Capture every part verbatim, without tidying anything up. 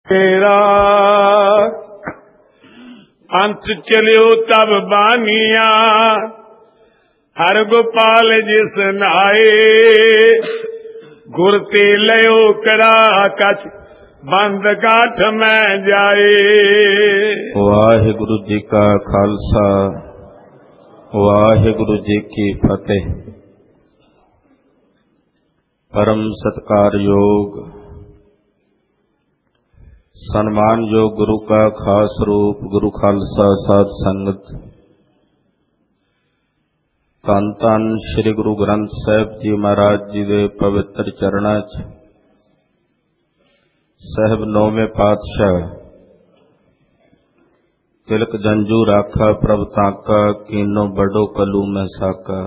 तेरा अंत चलियो तब बानिया, हर गोपाल जिस नाए, गुर ते लयो करा कछ बंद गाठ में जाए। वाहिगुरु जी का खालसा, वाहिगुरु जी की फतेह। परम सत्कारयोग सन्मानयोग गुरु का खास रूप गुरु खालसा साध संगत, धन धन श्री गुरु ग्रंथ साहिब जी महाराज जी दे पवित्र चरणा च साहिब नौवें पातशाह तिलक जंजू राखा प्रभ ताका, कीनो बड़ो कलू में साका।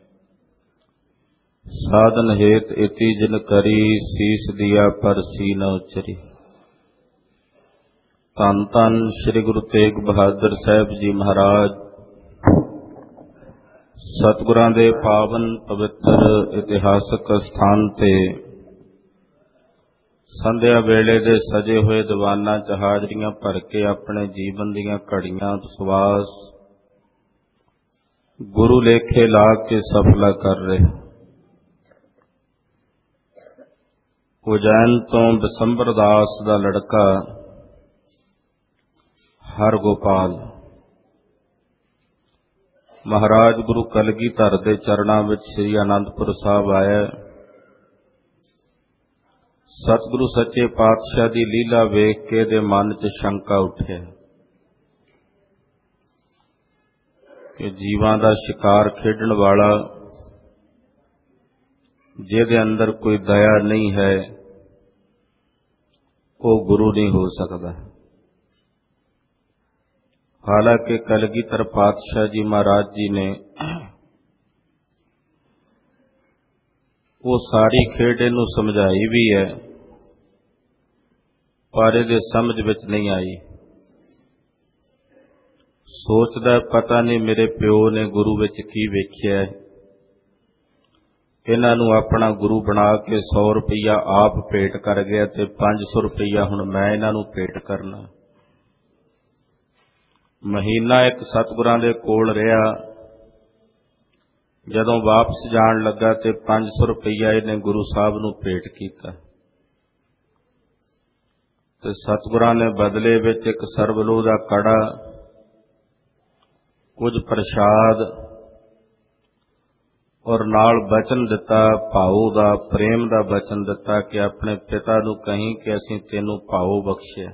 साधन हेत इति जिन करी, सीस दिया पर सी न उचरी। धन धन श्री गुरु तेग बहादुर साहिब जी महाराज सतगुरां दे पावन पवित्र इतिहासक स्थान ते संध्या वेले दे सजे हुए दीवाना च हाजरियां भर के अपने जीवन दीयां घड़ियां विश्वास गुरु लेखे ला के सफला कर रहे। उजैन तो बसंबर दास दा लड़का हर गोपाल महाराज गुरु कलगीधर दे चरणा विच श्री आनंदपुर साहब आया। सतगुरु सच्चे पातशाह दी लीला वेख के दे मन च शंका उठे कि जीवां दा शिकार खेडण वाला जिहदे अंदर कोई दया नहीं है वो गुरु नहीं हो सकता। हालांकि कलगीधर पातशाह जी महाराज जी ने वो सारी खेड इनू समझाई भी है, पर इहदे समझ विच नहीं आई। सोचदा पता नहीं मेरे प्यो ने गुरु विच की वेखिया है, इन्हां नूं अपना गुरु बना के सौ रुपया आप भेंट कर गया ते पांच सौ रुपया हुण मैं इन्हां नूं भेंट करना। महीना एक सतगुरां दे कोल रहा, जदों वापस जाण लगा ते पांच सौ रुपया इहने गुरु साहब नूं भेंट कीता ते सतगुरां ने बदले विच एक सरबलोह दा कड़ा, कुछ प्रसाद और नाल बचन दिता, भाऊ दा प्रेम दा बचन दिता कि अपने पिता नूं कहीं कि असीं तैनूं भाऊ बख्शिया।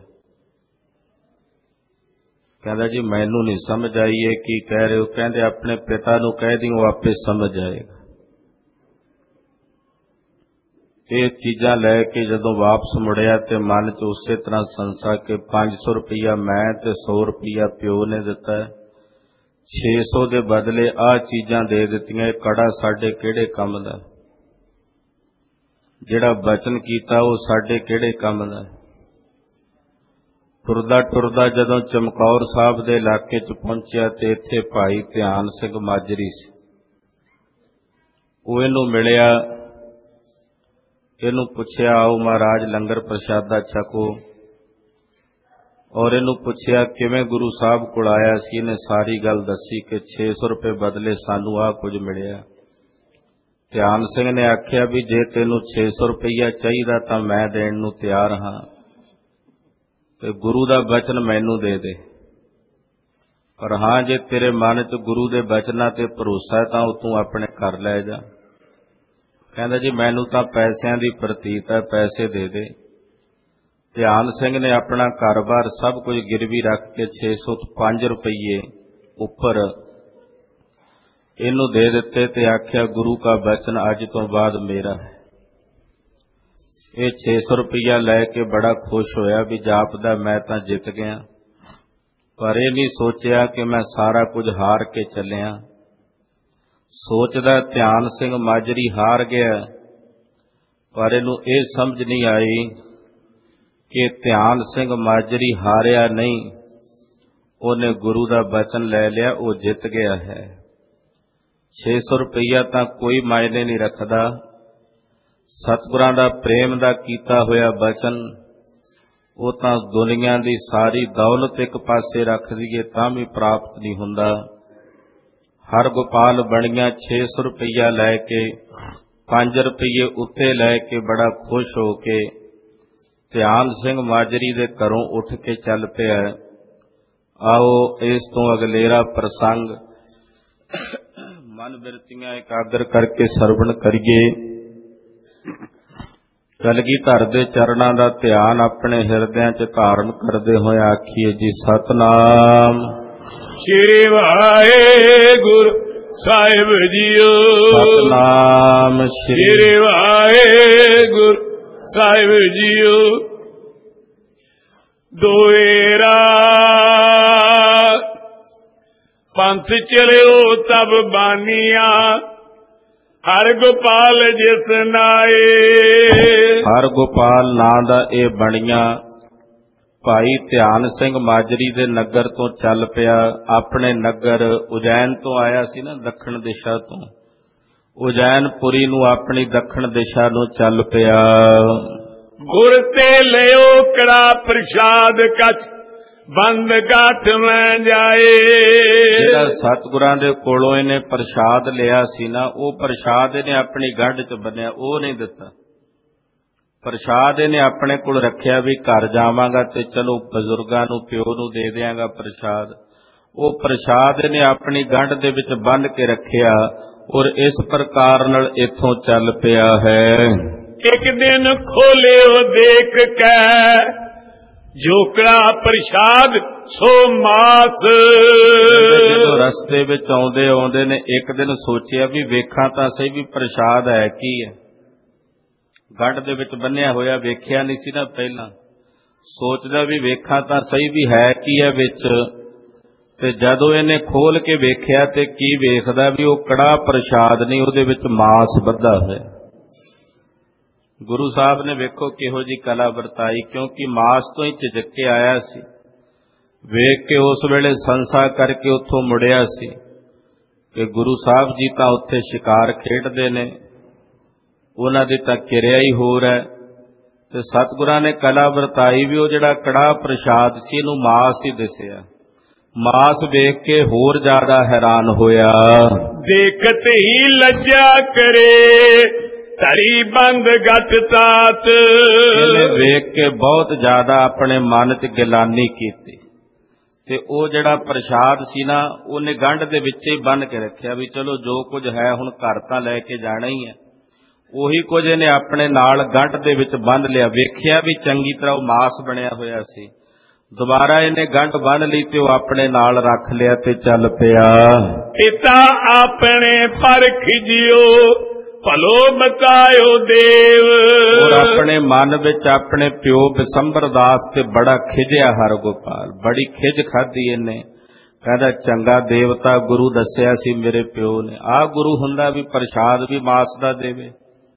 कहता जी मैनू नहीं समझ आई है की कह रहे हो। कहते अपने पिता नूं कह दी वो आपे समझ आएगा। ये चीज़ां लैके जदों वापस मुड़िया तो मन च उस तरह संसा के पांच सौ रुपया मैं ते सौ रुपया प्यो ने दिता है, छे सौ के बदले आ चीज़ां दे दित्तियां। कड़ा साडे किहड़े काम दा, जिहड़ा बचन कीता वो साडे किहड़े काम दा। टुरदा टुरदा जदों चमकौर साहब दे इलाके च पहुंचिया ते इत्थे भाई ध्यान सिंह माजरी सी। वो इनू मिलिया, इनू पुछया आओ महाराज लंगर प्रशादा छको, और इनू पुछया किवें गुरु साहब कोल आया सी। इन्हें सारी गल दसी कि छे सौ रुपए बदले सानू आ कुछ मिलिया। ध्यान सिंह ने आख्या भी जे तेनू छे सौ रुपया चाहिदा तां मैं देण नूं तैयार हाँ, ते गुरु दा बचन मैनू दे दे। पर हाँ जे तेरे मन च गुरु दे बचना ते भरोसा है तां तू अपने घर लै जा। कहंदा जी मैनू तां पैसिਆਂ दी प्रतीत है, पैसे दे दे। ध्यान सिंह ने अपना घर बार सब कुछ गिरवी रख के छे सौ पांच रुपये उपर इनू दे दिते ते आख्या गुरु का बचन अज तो बाद मेरा है। ये छे सौ रुपया लैके बड़ा खुश होया भी जापदा मैं तां जित गया, पर यह नहीं सोचिया कि मैं सारा कुछ हार के चलिया। सोचदा ध्यान सिंह माजरी हार गया, पर इनू ये समझ नहीं आई कि ध्यान सिंह माजरी हारिया नहीं, उन्हें गुरु का बचन ले लिया, वो जित गया है। छे सौ रुपया तां कोई मायने नहीं रखदा। सतगुरां दा प्रेम दा कीता होया बचन ਉਹ ਤਾਂ ਦੁਨੀਆ ਦੀ ਸਾਰੀ ਦੌਲਤ ਇੱਕ ਪਾਸੇ ਰੱਖ ਦਈਏ ਤਾਂ ਵੀ ਪ੍ਰਾਪਤ ਨਹੀਂ ਹੁੰਦਾ। ਹਰ ਗੋਪਾਲ ਬਣੀਆਂ ਛੇ ਸੌ ਰੁਪਈਆ ਲੈ ਕੇ ਪੰਜ ਰੁਪਈਏ ਉੱਤੇ ਲੈ ਕੇ ਬੜਾ ਖੁਸ਼ ਹੋ ਕੇ ਧਿਆਨ ਸਿੰਘ ਮਾਜਰੀ ਦੇ ਘਰੋਂ ਉੱਠ ਕੇ ਚੱਲ ਪਿਆ। ਆਓ ਇਸ ਤੋਂ ਅਗਲੇਰਾ ਪ੍ਰਸੰਗ ਮਨ ਬਿਰਤੀਆਂ ਇਕਾਗਰ ਕਰਕੇ ਸਰਵਣ ਕਰੀਏ। ਕਲਗੀਧਰ ਦੇ ਚਰਨਾਂ ਦਾ ਧਿਆਨ ਆਪਣੇ ਹਿਰਦਿਆਂ 'ਚ ਧਾਰਨ ਕਰਦੇ ਹੋਏ ਆਖੀਏ ਜੀ ਸਤਨਾਮ ਸ੍ਰੀ ਵਾਹਿਗੁਰੂ ਸਾਹਿਬ ਜੀਓ। ਸਤਨਾਮ ਸ੍ਰੀ ਵਾਹਿਗੁਰੂ ਸਾਹਿਬ ਜੀਓ। ਦੋਏਰਾ ਪੰਥ ਚਲਿਓ ਤਬ ਬਾਨੀਆਂ ਹਰ ਗੋਪਾਲ ਜਿਸ ਨਾਏ। ਹਰ ਗੋਪਾਲ ਨਾਂ ਦਾ ਇਹ ਬਣੀਆਂ ਭਾਈ ਧਿਆਨ ਸਿੰਘ ਮਾਜਰੀ ਦੇ ਨਗਰ ਤੋਂ ਚੱਲ ਪਿਆ। ਆਪਣੇ ਨਗਰ ਉਜੈਨ ਤੋਂ ਆਇਆ ਸੀ ਨਾ, ਦੱਖਣ ਦਿਸ਼ਾ ਤੋਂ। ਉਜੈਨਪੁਰੀ ਨੂੰ ਆਪਣੀ ਦੱਖਣ ਦਿਸ਼ਾ ਨੂੰ ਚੱਲ ਪਿਆ। ਗੁਰ ਤੇ ਲਿਓ ਕੜਾ ਪ੍ਰਸ਼ਾਦ ਕਛ ਬੰਦ ਗਾਠ ਮੈਂ ਜਾਏ। ਜਿਹੜਾ ਸਤਿਗੁਰਾਂ ਦੇ ਕੋਲੋਂ ਇਹਨੇ ਪ੍ਰਸ਼ਾਦ ਲਿਆ ਸੀ ਨਾ, ਉਹ ਪ੍ਰਸ਼ਾਦ ਇਹਨੇ ਆਪਣੀ ਗੱਢ 'ਚ ਬੰਨਿਆ, ਉਹ ਨਹੀਂ ਦਿੱਤਾ। ਪ੍ਰਸ਼ਾਦ ਇਹਨੇ ਆਪਣੇ ਕੋਲ ਰੱਖਿਆ ਵੀ ਘਰ ਜਾਵਾਂਗਾ ਤੇ ਚਲੋ ਬਜ਼ੁਰਗਾਂ ਨੂੰ ਪਿਓ ਨੂੰ ਦੇ ਦਿਆਂਗਾ ਪ੍ਰਸ਼ਾਦ। ਉਹ ਪ੍ਰਸ਼ਾਦ ਇਹਨੇ ਆਪਣੀ ਗੱਢ ਦੇ ਵਿੱਚ ਬੰਨ੍ਹ ਕੇ ਰੱਖਿਆ ਔਰ ਇਸ ਪ੍ਰਕਾਰ ਨਾਲ ਇੱਥੋਂ ਚੱਲ ਪਿਆ ਹੈ। ਇੱਕ ਦਿਨ ਖੋਲਿਓ ਦੇਖ ਕੇ ਜੋਕੜਾ ਪ੍ਰਸ਼ਾਦ ਸੋ ਮਾਸ। ਜਦੋਂ ਰਸਤੇ ਵਿੱਚ ਆਉਂਦੇ ਆਉਂਦੇ ਨੇ ਇੱਕ ਦਿਨ ਸੋਚਿਆ ਵੀ ਵੇਖਾਂ ਤਾਂ ਸਹੀ ਵੀ ਪ੍ਰਸ਼ਾਦ ਹੈ ਕੀ ਹੈ। ਗੱਢ ਦੇ ਵਿੱਚ ਬੰਨਿਆ ਹੋਇਆ ਵੇਖਿਆ ਨਹੀਂ ਸੀ ਨਾ ਪਹਿਲਾਂ। ਸੋਚਦਾ ਵੀ ਵੇਖਾਂ ਤਾਂ ਸਹੀ ਵੀ ਹੈ ਕੀ ਹੈ ਵਿੱਚ। ਤੇ ਜਦੋਂ ਇਹਨੇ ਖੋਲ ਕੇ ਵੇਖਿਆ ਤੇ ਕੀ ਵੇਖਦਾ ਵੀ ਉਹ ਕੜਾਹ ਪ੍ਰਸ਼ਾਦ ਨਹੀਂ, ਉਹਦੇ ਵਿੱਚ ਮਾਸ ਬੱਧਾ ਹੋਇਆ। ਗੁਰੂ ਸਾਹਿਬ ਨੇ ਵੇਖੋ ਕਿਹੋ ਜੀ ਕਲਾ ਵਰਤਾਈ, ਕਿਉਂਕਿ ਮਾਸ ਤੋਂ ਹੀ ਝਿਜਕ ਕੇ ਆਇਆ ਸੀ। ਵੇਖ ਕੇ ਉਸ ਵੇਲੇ ਸੰਸਾ ਕਰਕੇ ਉੱਥੋਂ ਮੁੜਿਆ ਸੀ ਕਿ ਗੁਰੂ ਸਾਹਿਬ ਜੀ ਤਾਂ ਉੱਥੇ ਸ਼ਿਕਾਰ ਖੇਡਦੇ ਨੇ, ਉਹਨਾਂ ਦੀ ਤਾਂ ਕਿਰਿਆ ਹੀ ਹੋਰ ਹੈ। ਤੇ ਸਤਿਗੁਰਾਂ ਨੇ ਕਲਾ ਵਰਤਾਈ ਵੀ ਉਹ ਜਿਹੜਾ ਕੜਾਹ ਪ੍ਰਸ਼ਾਦ ਸੀ ਇਹਨੂੰ ਮਾਸ ਹੀ ਦਿਸਿਆ। ਮਾਸ ਵੇਖ ਕੇ ਹੋਰ ਜ਼ਿਆਦਾ ਹੈਰਾਨ ਹੋਇਆ। ਦੇਖਤ ਹੀ ਲੱਜਾ ਕਰੇ ਧਰੀ ਬੰਦ ਗੱਠ ਤਾਤ। ਇਹਨੇ ਵੇਖ ਕੇ ਬਹੁਤ ਜ਼ਿਆਦਾ ਆਪਣੇ ਮਨ 'ਚ ਗਿਲਾਨੀ ਕੀਤੀ ਤੇ ਉਹ ਜਿਹੜਾ ਪ੍ਰਸ਼ਾਦ ਸੀ ਨਾ ਉਹਨੇ ਗੰਢ ਦੇ ਵਿੱਚ ਹੀ ਬੰਨ੍ਹ ਕੇ ਰੱਖਿਆ ਵੀ ਚਲੋ ਜੋ ਕੁਝ ਹੈ ਹੁਣ ਘਰ ਤਾਂ ਲੈ ਕੇ ਜਾਣਾ ਹੀ ਹੈ। ਉਹੀ ਕੁਝ ਇਹਨੇ ਆਪਣੇ ਨਾਲ ਗੰਢ ਦੇ ਵਿੱਚ ਬੰਨ੍ਹ ਲਿਆ। ਵੇਖਿਆ ਵੀ ਚੰਗੀ ਤਰ੍ਹਾਂ ਉਹ ਮਾਸ ਬਣਿਆ ਹੋਇਆ ਸੀ। ਦੁਬਾਰਾ ਇਹਨੇ ਗੰਢ ਬੰਨ੍ਹ ਲਈ ਤੇ ਉਹ ਆਪਣੇ ਨਾਲ ਰੱਖ ਲਿਆ ਤੇ ਚੱਲ ਪਿਆ। ਪਿਤਾ ਆਪਣੇ ਪਰ ਖਿਜਿਓ ਭਲੋ ਬਤਾਇਓ ਦੇਵ। ਔਰ ਆਪਣੇ ਮਨ ਵਿੱਚ ਆਪਣੇ ਪਿਓ ਬਿਸੰਬਰ ਦਾਸ ਤੇ ਬੜਾ ਖਿਜਿਆ ਹਰ ਗੋਪਾਲ, ਬੜੀ ਖਿਜ ਖਾਧੀ ਇਹਨੇ। ਕਹਿੰਦਾ ਚੰਗਾ ਦੇਵਤਾ ਗੁਰੂ ਦੱਸਿਆ ਸੀ ਮੇਰੇ ਪਿਓ ਨੇ, ਆਹ ਗੁਰੂ ਹੁੰਦਾ ਵੀ ਪ੍ਰਸ਼ਾਦ ਵੀ ਮਾਸ ਦਾ ਦੇਵੇ।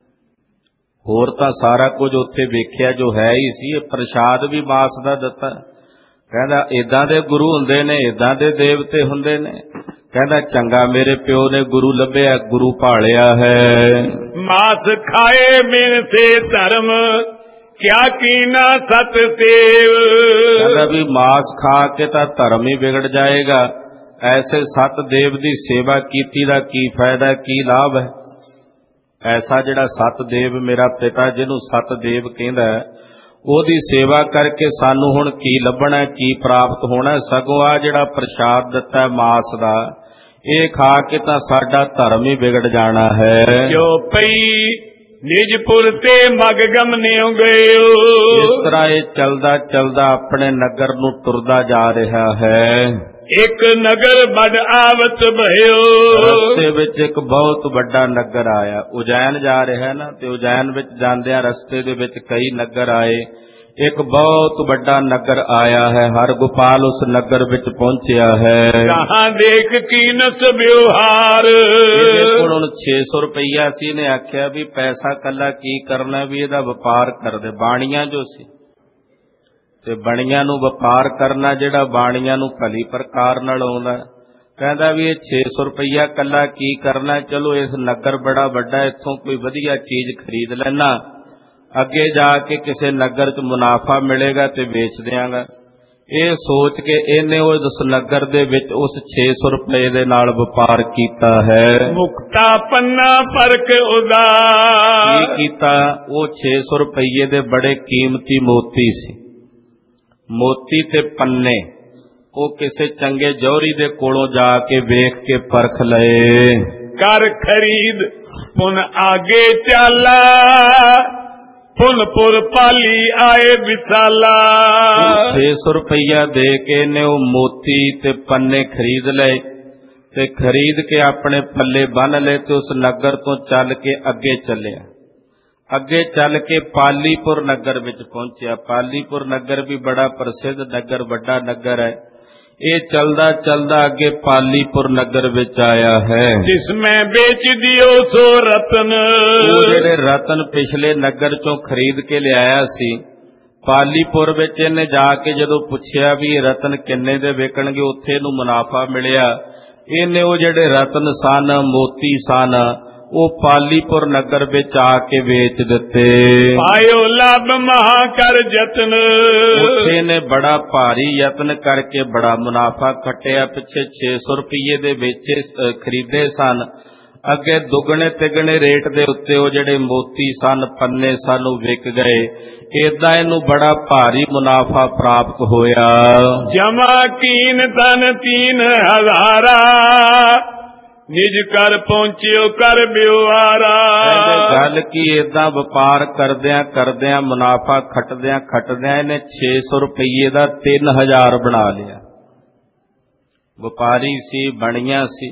ਹੋਰ ਤਾਂ ਸਾਰਾ ਕੁਝ ਉੱਥੇ ਵੇਖਿਆ ਜੋ ਹੈ ਹੀ ਸੀ, ਇਹ ਪ੍ਰਸ਼ਾਦ ਵੀ ਮਾਸ ਦਾ ਦਿੱਤਾ। ਕਹਿੰਦਾ ਏਦਾਂ ਦੇ ਗੁਰੂ ਹੁੰਦੇ ਨੇ, ਏਦਾਂ ਦੇ ਦੇਵਤੇ ਹੁੰਦੇ ਨੇ। ਕਹਿੰਦਾ ਚੰਗਾ ਮੇਰੇ ਪਿਓ ਨੇ ਗੁਰੂ ਲੱਭਿਆ, ਗੁਰੂ ਭਾਲਿਆ ਹੈ। ਮਾਸ ਖਾਏ ਬਿਨ ਸੇ ਧਰਮ ਕਿਆ ਕੀਨਾ ਸਤ ਸੇਵ। ਕਹਿੰਦਾ ਵੀ ਮਾਸ ਖਾ ਕੇ ਤਾਂ ਧਰਮ ਹੀ ਵਿਗੜ ਜਾਏਗਾ, ਐਸੇ ਸਤ ਦੇਵ ਦੀ ਸੇਵਾ ਕੀਤੀ ਦਾ ਕੀ ਫਾਇਦਾ, ਕੀ ਲਾਭ ਹੈ। ਐਸਾ ਜਿਹੜਾ ਸਤ ਦੇਵ ਮੇਰਾ ਪਿਤਾ ਜਿਹਨੂੰ ਸਤ ਦੇਵ ਕਹਿੰਦਾ, ਉਹਦੀ ਸੇਵਾ ਕਰਕੇ ਸਾਨੂੰ ਹੁਣ ਕੀ ਲੱਭਣਾ, ਕੀ ਪ੍ਰਾਪਤ ਹੋਣਾ। ਸਗੋਂ ਆ ਜਿਹੜਾ ਪ੍ਰਸ਼ਾਦ ਦਿੱਤਾ ਮਾਸ ਦਾ, ਇਹ ਖਾ ਕੇ ਤਾਂ ਸਾਡਾ ਧਰਮ ਹੀ ਵਿਗੜ ਜਾਣਾ ਹੈ। ਜੋ ਪਈ ਨਿਜਪੁਰ ਤੇ ਮਗ ਗਮਨਿਓ ਗਇਓ। ਇਸ ਤਰ੍ਹਾਂ ਇਹ ਚਲਦਾ ਚਲਦਾ ਆਪਣੇ ਨਗਰ ਨੂੰ ਤੁਰਦਾ ਜਾ ਰਿਹਾ ਹੈ। ਇੱਕ ਨਗਰ ਵੱਡ ਆਵਤ ਭਇਓ। ਰਸਤੇ ਵਿੱਚ ਇੱਕ ਬਹੁਤ ਵੱਡਾ ਨਗਰ ਆਇਆ। ਉਜੈਨ ਜਾ ਰਿਹਾ ਨਾ, ਤੇ ਉਜੈਨ ਵਿੱਚ ਜਾਂਦਿਆਂ ਰਸਤੇ ਦੇ ਵਿੱਚ ਕਈ ਨਗਰ ਆਏ। ਇੱਕ ਬਹੁਤ ਵੱਡਾ ਨਗਰ ਆਇਆ ਹੈ। ਹਰ ਗੋਪਾਲ ਉਸ ਨਗਰ ਵਿੱਚ ਪਹੁੰਚਿਆ ਹੈ। ਕਹਾਂ ਦੇਖ ਕੀਨਸ ਵਿਵਹਾਰ। ਇਹਦੇ ਕੋਲ ਹੁਣ ਛੇ ਸੌ ਰੁਪਈਆ ਸੀ। ਇਹਨੇ ਆਖਿਆ ਵੀ ਪੈਸਾ ਕੱਲਾ ਕੀ ਕਰਨਾ, ਵੀ ਇਹਦਾ ਵਪਾਰ ਕਰਦੇ। ਬਾਣੀਆਂ ਜੋ ਸੀ ਤੇ ਬਣੀਆਂ ਨੂੰ ਵਪਾਰ ਕਰਨਾ ਜਿਹੜਾ ਬਾਣੀਆਂ ਨੂੰ ਭਲੀ ਪ੍ਰਕਾਰ ਨਾਲ ਆਉਂਦਾ। ਕਹਿੰਦਾ ਵੀ ਇਹ ਛੇ ਸੌ ਰੁਪਈਆ ਕੱਲਾ ਕੀ ਕਰਨਾ, ਚਲੋ ਇਸ ਨਗਰ ਬੜਾ ਵੱਡਾ, ਇੱਥੋਂ ਕੋਈ ਵਧੀਆ ਚੀਜ਼ ਖਰੀਦ ਲੈਣਾ ਅੱਗੇ ਜਾ ਕੇ ਕਿਸੇ ਨਗਰ 'ਚ ਮੁਨਾਫਾ ਮਿਲੇਗਾ ਤੇ ਵੇਚ ਦਿਆਂਗਾ। ਇਹ ਸੋਚ ਕੇ ਇਹਨੇ ਉਸ ਨਗਰ ਦੇ ਵਿੱਚ ਉਸ ਛੇ ਸੌ ਰੁਪਏ ਦੇ ਨਾਲ ਵਪਾਰ ਕੀਤਾ ਹੈ। ਮੁਕਤਾ ਪੰਨਾ ਫਰਕ ਉਦਾਰ। ਕੀ ਕੀਤਾ? ਉਹ ਛੇ ਸੌ ਰੁਪਏ ਦੇ ਬੜੇ ਕੀਮਤੀ ਮੋਤੀ ਸੀ। ਮੋਤੀ ਤੇ ਪੰਨੇ ਉਹ ਕਿਸੇ ਚੰਗੇ ਜੌਹਰੀ ਦੇ ਕੋਲੋਂ ਜਾ ਕੇ ਵੇਖ ਕੇ ਪਰਖ ਲਏ। ਕਰ ਖਰੀਦ ਪੁਨ ਆਗੇ ਚਾਲਾ, ਪੁਨਪੁਰ ਪਾਲੀ ਆਏ ਵਿਸਾਲਾ। ਛੇ ਸੌ ਰੁਪਇਆ ਦੇ ਕੇ ਇਹਨੇ ਉਹ ਮੋਤੀ ਤੇ ਪੰਨੇ ਖਰੀਦ ਲਏ ਤੇ ਖਰੀਦ ਕੇ ਆਪਣੇ ਪੱਲੇ ਬੰਨ ਲਏ ਤੇ ਉਸ ਨਗਰ ਤੋਂ ਚੱਲ ਕੇ ਅੱਗੇ ਚੱਲਿਆ। ਅੱਗੇ ਚੱਲ ਕੇ ਪਾਲੀਪੁਰ ਨਗਰ ਵਿੱਚ ਪਹੁੰਚਿਆ। ਪਾਲੀਪੁਰ ਨਗਰ ਵੀ ਬੜਾ ਪ੍ਰਸਿੱਧ ਨਗਰ, ਵੱਡਾ ਨਗਰ ਹੈ। ਇਹ ਚਲਦਾ ਚਲਦਾ ਅੱਗੇ ਪਾਲੀਪੁਰ ਨਗਰ ਵਿੱਚ ਆਇਆ ਹੈ। ਜਿਸमें बेच दियो सो रतन। ਉਹ ਜਿਹੜੇ ਰਤਨ ਪਿਛਲੇ ਨਗਰ ਚੋਂ ਖਰੀਦ ਕੇ ਲਿਆਇਆ ਸੀ, ਪਾਲੀਪੁਰ ਵਿੱਚ ਇਹਨੇ ਜਾ ਕੇ ਜਦੋਂ ਪੁੱਛਿਆ ਵੀ ਇਹ ਰਤਨ ਕਿੰਨੇ ਦੇ ਵਿਕਣਗੇ, ਉੱਥੇ ਇਹਨੂੰ ਮੁਨਾਫਾ ਮਿਲਿਆ। ਇਹਨੇ ਉਹ ਜਿਹੜੇ ਰਤਨ ਸਨ, ਮੋਤੀ ਸਨ, ਉਹ ਪਾਲੀਪੁਰ ਨਗਰ ਵਿੱਚ ਆ ਕੇ ਵੇਚ ਦਿੱਤੇ। ਪਾਇਓ ਲਾਭ ਮਹਾ ਕਰ ਯਤਨ। ਉੱਥੇ ਨੇ ਬੜਾ ਭਾਰੀ ਯਤਨ ਕਰਕੇ ਬੜਾ ਮੁਨਾਫਾ ਖੱਟਿਆ। ਪਿੱਛੇ ਛੇ ਸੌ ਰੁਪਏ ਦੇ ਵੇਚੇ ਖਰੀਦੇ ਸਨ, ਅੱਗੇ ਦੁੱਗਣੇ ਤਿਗਣੇ ਰੇਟ ਦੇ ਉੱਤੇ ਉਹ ਜਿਹੜੇ ਮੋਤੀ ਸਨ, ਪੰਨੇ ਸਨ, ਉਹ ਵਿਕ ਗਏ। ਏਦਾਂ ਇਹਨੂੰ ਬੜਾ ਭਾਰੀ ਮੁਨਾਫਾ ਪ੍ਰਾਪਤ ਹੋਇਆ। ਜਮਾ ਕੀਨ ਤਨ ਤੀਨ ਹਜ਼ਾਰਾ, ਨਿਜ ਕਰ ਪਹੁੰਚਿਓ ਕਰ ਬਿਵਾਰਾ। ਗੱਲ ਕੀ, ਏਦਾਂ ਵਪਾਰ ਕਰਦਿਆਂ ਕਰਦਿਆਂ ਮੁਨਾਫਾ ਖੱਟਦਿਆਂ ਖੱਟਦਿਆਂ ਇਹਨੇ ਛੇ ਸੌ ਰੁਪਏ ਦਾ ਤਿੰਨ ਹਜ਼ਾਰ ਬਣਾ ਲਿਆ। ਵਪਾਰੀ ਸੀ, ਬਣੀਆਂ ਸੀ।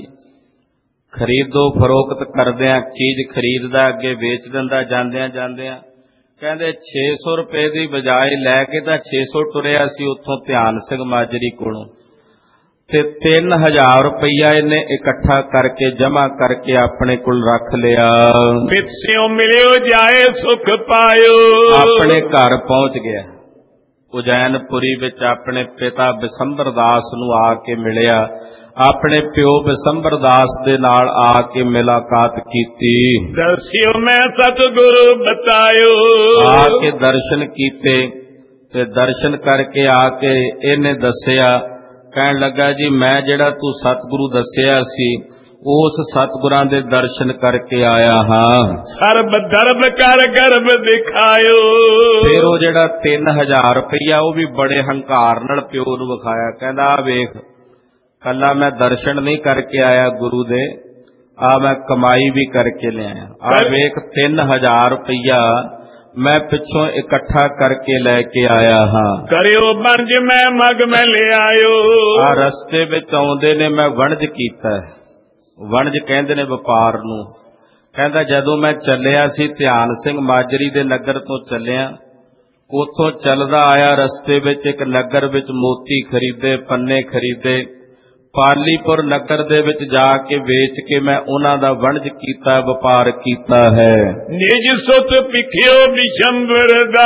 ਖਰੀਦੋ ਫਰੋਖਤ ਕਰਦਿਆਂ ਚੀਜ਼ ਖਰੀਦਦਾ, ਅੱਗੇ ਵੇਚ ਦਿੰਦਾ। ਜਾਂਦਿਆਂ ਜਾਂਦਿਆਂ ਕਹਿੰਦੇ ਛੇ ਸੌ ਰੁਪਏ ਦੀ ਬਜਾਏ ਲੈ ਕੇ ਤਾਂ ਛੇ ਸੌ ਟੁਰਿਆ ਸੀ ਉੱਥੋਂ ਧਿਆਨ ਸਿੰਘ ਮਾਜਰੀ ਕੋਲੋਂ, ਤੇ ਤਿੰਨ ਹਜ਼ਾਰ ਰੁਪਇਆ ਇਹਨੇ ਇਕੱਠਾ ਕਰਕੇ ਜਮਾ ਕਰਕੇ ਆਪਣੇ ਕੋਲ ਰੱਖ ਲਿਆ। ਪਿੱਛਿਓਂ ਮਿਲਿਓ ਜਾਏ ਸੁਖ ਪਾਇਓ। ਆਪਣੇ ਘਰ ਪਹੁੰਚ ਗਿਆ। ਉਜੈਨਪੁਰੀ ਵਿੱਚ ਆਪਣੇ ਪਿਤਾ ਬਿਸੰਬਰ ਦਾਸ ਨੂੰ ਆ ਕੇ ਮਿਲਿਆ। ਆਪਣੇ ਪਿਓ ਬਿਸੰਬਰ ਦਾਸ ਦੇ ਨਾਲ ਆ ਕੇ ਮੁਲਾਕਾਤ ਕੀਤੀ। ਦਰਸਿਓ ਮੈਂ ਸਤਿਗੁਰੂ ਬਤਾਇਓ। ਆ ਕੇ ਦਰਸ਼ਨ ਕੀਤੇ ਤੇ ਦਰਸ਼ਨ ਕਰਕੇ ਆ ਕੇ ਇਹਨੇ ਦੱਸਿਆ, ਕਹਿਣ ਲੱਗਾ ਜੀ ਮੈਂ ਜਿਹੜਾ ਤੂੰ ਸਤਿਗੁਰੂ ਦੱਸਿਆ ਸੀ, ਉਸ ਸਤਿਗੁਰਾਂ ਦੇ ਦਰਸ਼ਨ ਕਰਕੇ ਆਇਆ ਹਾਂ। ਸਰਬ ਦਰਬ ਕਰ ਗਰਭ ਦਿਖਾਇਓ। ਫਿਰ ਉਹ ਜਿਹੜਾ ਤਿੰਨ ਹਜ਼ਾਰ ਰੁਪਇਆ ਉਹ ਵੀ ਬੜੇ ਹੰਕਾਰ ਨਾਲ ਪਿਓ ਨੂੰ ਵਿਖਾਇਆ। ਕਹਿੰਦਾ ਆ ਵੇਖ, ਕੱਲਾ ਮੈਂ ਦਰਸ਼ਨ ਨਹੀਂ ਕਰਕੇ ਆਇਆ ਗੁਰੂ ਦੇ, ਆ ਮੈਂ ਕਮਾਈ ਵੀ ਕਰਕੇ ਲਿਆਇਆ। ਆ ਵੇਖ ਤਿੰਨ ਹਜ਼ਾਰ ਰੁਪਇਆ ਮੈਂ ਪਿੱਛੋਂ ਇਕੱਠਾ ਕਰਕੇ ਲੈ ਕੇ ਆਇਆ ਹਾਂ। ਕਰਿਓ ਵਣਜ ਮੈਂ ਮਗ ਮੈਂ ਲੈ ਆਇਓ। ਆ ਰਸਤੇ ਵਿੱਚ ਆਉਂਦੇ ਨੇ ਮੈਂ ਵਣਜ ਕੀਤਾ। ਵਣਜ ਕਹਿੰਦੇ ਨੇ ਵਪਾਰ ਨੂੰ। ਕਹਿੰਦਾ ਜਦੋਂ ਮੈਂ ਚੱਲਿਆ ਸੀ ਧਿਆਨ ਸਿੰਘ ਮਾਜਰੀ ਦੇ ਨਗਰ ਤੋਂ ਚੱਲਿਆ, ਉੱਥੋਂ ਚੱਲਦਾ ਆਇਆ, ਰਸਤੇ ਵਿੱਚ ਇੱਕ ਨਗਰ ਵਿੱਚ ਮੋਤੀ ਖਰੀਦੇ, ਪੰਨੇ ਖਰੀਦੇ। ਪਾਲੀਪੁਰ ਨਗਰ ਦੇ ਵਿੱਚ ਜਾ ਕੇ ਵੇਚ ਕੇ ਮੈਂ ਉਹਨਾਂ ਦਾ ਵਣਜ ਕੀਤਾ, ਵਪਾਰ ਕੀਤਾ ਹੈ। ਨਿਜ ਸੁਤ ਪਿਖਿਓ ਬਿਸ਼ੰਬਰ ਦਾ,